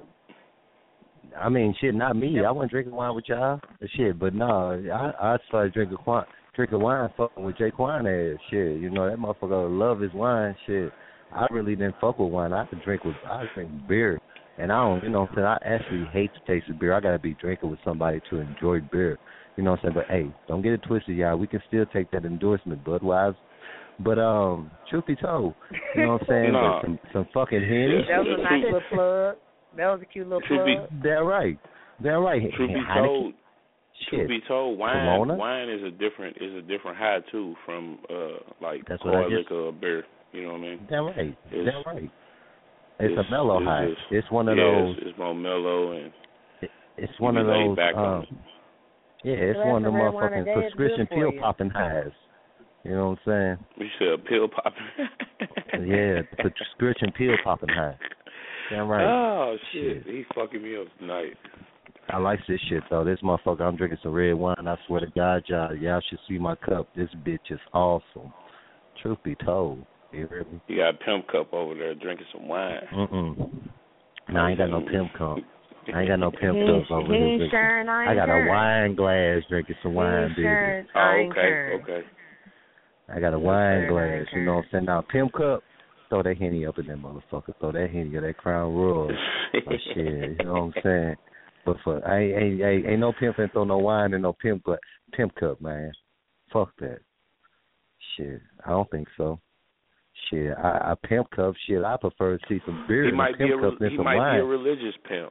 I mean, shit, not me. I wasn't drinking wine with y'all. Shit, but no, I I started drinking wine, drinking wine fucking with Jay Quan ass. Shit, you know that motherfucker love his wine. Shit, I really didn't fuck with wine. I could drink with I drink beer, and I don't, you know, what I'm saying, I actually hate the taste of beer. I gotta be drinking with somebody to enjoy beer. You know what I'm saying? But hey, don't get it twisted, y'all. We can still take that endorsement, Budweiser. But um, truth be told, you know what I'm saying? No. But some some fucking Henny. That was a nice little plug. That was a cute little Truth be- plug. They're right. They're right. Truth be Heineken. told, truth Shit. be told, wine Corona? wine is a different is a different high too from uh like That's what I hard just- liquor or beer. You know what I mean? They're right. It's- They're right. It's, a mellow it's high. just- It's one of yeah, those. It's, it's more mellow and It's you one be of laid those. back on Um, it. yeah, it's Glass one of of them red wine a motherfucking day is prescription good for pill you. popping highs. You know what I'm You said a pill popping. saying? Yeah, the prescription pill popping high. Damn right. Oh shit. Shit. He's fucking me up tonight. I like this shit though. This motherfucker, I'm drinking some red wine. I swear to God, y'all, y'all should see my cup. This bitch is awesome. Truth be told, you hear me? You got a pimp cup over there drinking some wine. Mm-mm. No, I ain't got no pimp cup. I ain't got no pimp He, cup over he here. ain't drinking. sharing, I ain't I got sharing. a wine glass drinking some He wine, ain't baby. sharing, I Oh, ain't okay, sharing. okay. I got a wine Sure, glass, sure. you know what I'm saying? Now, pimp cup, throw that Henny up in that motherfucker. Throw that Henny or that Crown Royal. Oh, shit, you know what I'm saying? But for, I ain't, ain't, ain't, ain't no pimp and throw no wine in no pimp, gla- pimp cup, man. Fuck that. Shit, I don't think so. Shit, I, I pimp cup, shit, I prefer to see some beer He in a might be pimp a cup than he some might wine. be a religious pimp.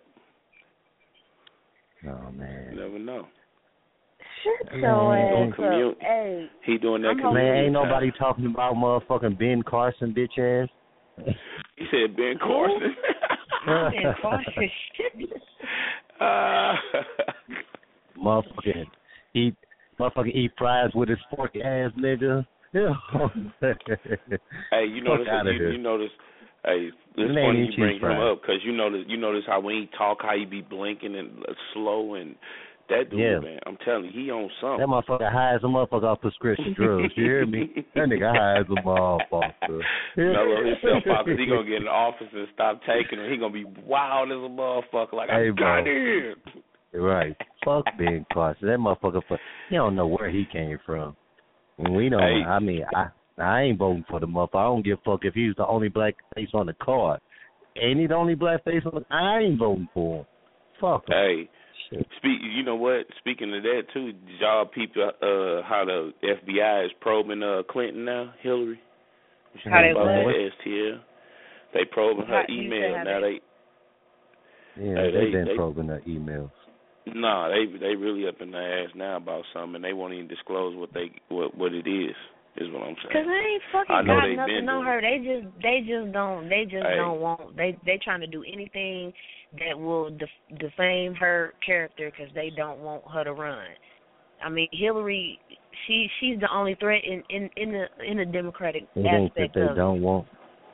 Oh, man. You never know. Shut Man, your doing ass commu- up. Hey, He doing that I'm hoping- community Man, ain't time. nobody talking about motherfucking Ben Carson, bitch ass. He said Ben Carson. Ben Carson shit. uh, Motherfucking eat, motherfucking eat fries with his fork ass nigga. Yeah. hey, you notice Fuck outta you, here. you notice. Hey, it's His name funny ain't you bring cheese him fries. up because you notice you notice how when he talk, how he be blinking and uh, slow and that dude, Yeah. man. I'm telling you, he on something. That motherfucker high as a motherfucker off prescription drugs. You hear me? That nigga high as a motherfucker. Mellow himself out 'cause he gonna get in the office and stop taking him. He gonna be wild as a motherfucker. Like Hey, I bro. got him. Right. Fuck Ben Carson. That motherfucker, fuck, he don't know where he came from. And we don't, Hey. I mean, I I ain't voting for the motherfucker. I don't give a fuck if he's the only black face on the card. Ain't he the only black face on the I ain't voting for him. Fuck him. Hey, Shit. speak. You know what? Speaking of that too, did y'all peep uh, how the F B I is probing uh, Clinton now, Hillary? How they about what? that S T L. They probing her How- you email said how now. they- They Yeah, Hey, they've they- been they- probing their emails. nah, they they really up in their ass now about something, and they won't even disclose what they what what it is. Is what I'm Cause saying. they ain't fucking I know got they nothing been on doing her. They just, they just don't, they just Hey. don't want. They, they trying to do anything that will def- defame her character because they don't want her to run. I mean, Hillary, she, she's the only threat in, in, in the in the Democratic It ain't that aspect they of it. don't want.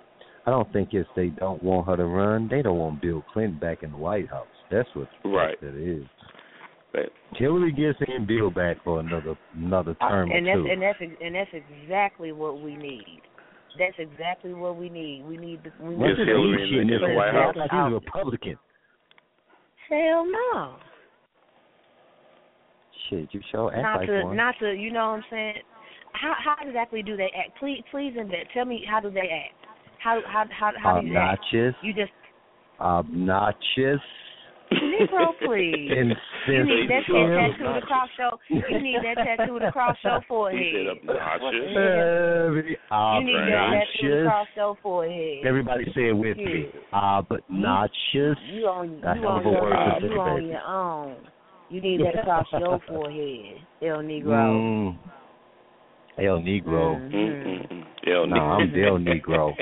don't think it's they don't want her to run. They don't want Bill Clinton back in the White House. That's what right. that is. Right. Hillary gets in Bill back for another another term and or that's two. and that's and that's exactly what we need. That's exactly what we need. We need the we What's need this Hillary shit in the- in the White House? Like he's a Republican. Hell no. Shit, you sure act Not like to one. not to you know what I'm saying? How how exactly do they act? Please please in that. Tell me how do they act? How how how how do you act? Obnoxious. You just Obnoxious. Negro, please. You need that Insensitive. tattoo across your. You need that tattoo across your forehead. He said obnoxious. Very You need that tattoo obnoxious. across your forehead. Everybody say it with me. Obnoxious. You on A you hell on of a your word own. for You this, on baby. your own. You need that across your forehead, El Negro. Mm. El Negro. Mm-hmm. Mm-mm-mm. El No, I'm Del Negro.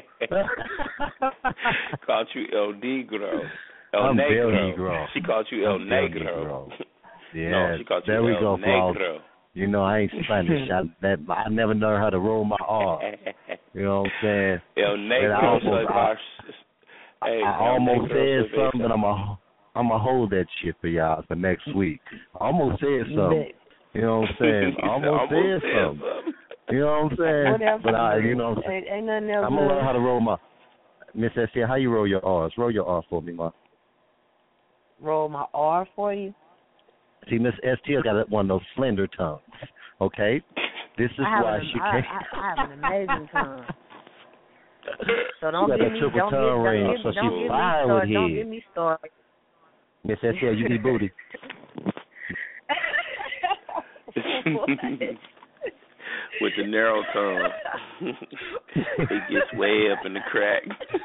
Called you El Negro. El I'm Negro. Del Negro. She called you El I'm Del Negro. Negro. Yes, No, she called there you we El go, Flaws. Negro. You know, I ain't Spanish. I, that, I never learned how to roll my R. You know what I'm saying? El And I Negro. almost, soy I, bar- hey, I El almost Negro said soy something, but I'm a, I'm gonna hold that shit for y'all for next week. I almost said something. You know what I'm saying? I almost, said something. You know what I'm saying? What else? But I, you know, what I'm saying? ain't, ain't nothing else. I'm gonna learn how to roll my. Miss S C, how you roll your R's? Roll your R for me, ma. Roll my R for you. See, Miss S T got one of those slender tongues. Okay, this is I have why an, she I, can't. I, I have an amazing tongue. So don't She got give that me, triple don't get, tongue don't ring, get, so don't she get me fire with started. Don't head. get me started. Miss S T, you need booty. With the narrow tongue. It gets way up in the crack.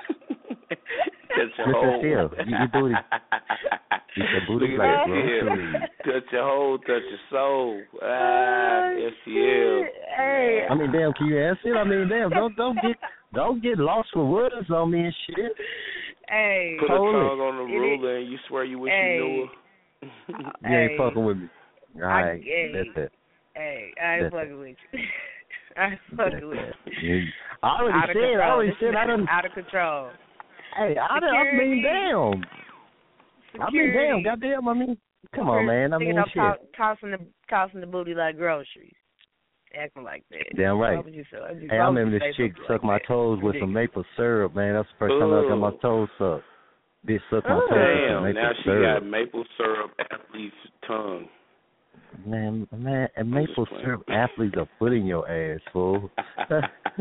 Touch your Miss whole. S T, you need booty. You said booty Look like at grocery. Touch your whole, touch your soul. Ah, S T L. Hey, I mean, damn, can you answer it? I mean, damn, don't don't get don't get lost for words on me and shit. hey. Put a Hold tongue it. on the It ruler and you swear you wish Hey. you knew her. You ain't Hey. fucking with me. All right, hey. that's it. Hey, I ain't That's fucking with you. I ain't fucking with you. You- I already Out of said, I control. already This said, is I done. out of control. Hey, I, done, I mean, Security. damn. I mean, damn, goddamn. I mean, come on, man. I mean, I'm shit. to- tossing the tossing the booty like groceries, acting like that. Damn right. Why would you say- why would you- Hey, why I would remember you this say chick something suck like my that? toes with some maple syrup, man. That's the first time I got my toes sucked. Bitch sucked my Oh. toes with some Damn, maple now she syrup. got maple syrup athlete's tongue. Man, man, and maple playing. syrup athletes are putting your ass, fool. Oh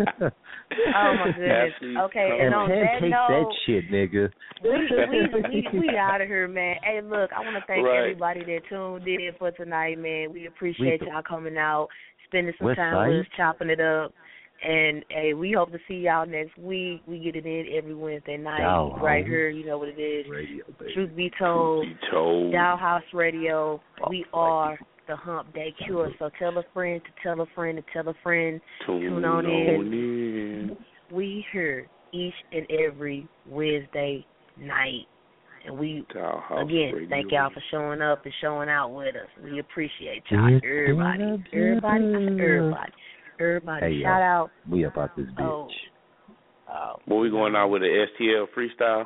my goodness. Athlete's Okay, tongue. and And on that pancake note, that shit, nigga. we we we, we out of here, man. Hey, look, I want to thank Right. everybody that tuned in for tonight, man. We appreciate We- y'all coming out, spending some What time site? with us, chopping it up. And hey, we hope to see y'all next week. We get it in every Wednesday night, Y'all right hoes. here. You know what it is. Radio, baby. Truth be told, Be told. Dow House Radio. We are the Hump Day Cure. So tell a friend to tell a friend to tell a friend. Tune, Tune on in. in. We here each and every Wednesday night. And we, Dow House again, Radio. thank y'all for showing up and showing out with us. We appreciate y'all. Everybody. Everybody. I said everybody. Everybody. Hey, Shout uh, out. We about this bitch. Oh. Oh. What we going out with the S T L freestyle?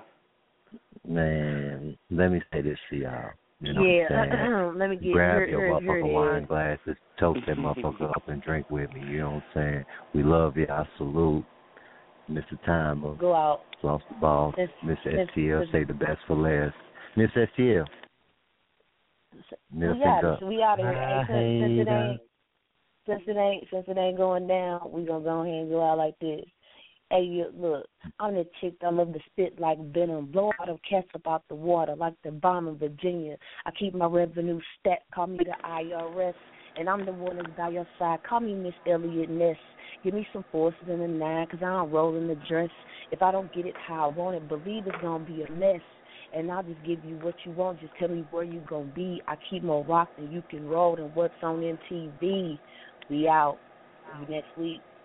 Man, let me say this to y'all. You know yeah. what I'm saying? Let me get Grab here, your here, here motherfucking it wine is. glasses, toast that motherfucker up and drink with me. You know what I'm saying? We love you. I salute Mister Timer, Go out. Lost the Ball, Miss- Miss Miss- S T L, Miss- say the best for last. Miss S T L. We Miss got up. it. We out of here. Hey, since, since it Hater. ain't since it ain't since it ain't going down, we gonna go ahead and go out like this. Hey, you, look, I'm the chick that love to spit like venom, blow out them cats up out the water like the bomb in Virginia. I keep my revenue stacked, call me the I R S, and I'm the one that's by your side. Call me Miss Elliot Ness. Give me some forces in the nine, because I don't roll in the dress. If I don't get it how I want it, believe it's going to be a mess. And I'll just give you what you want. Just tell me where you going to be. I keep more rock than you can roll and what's on M T V. We out. See you next week.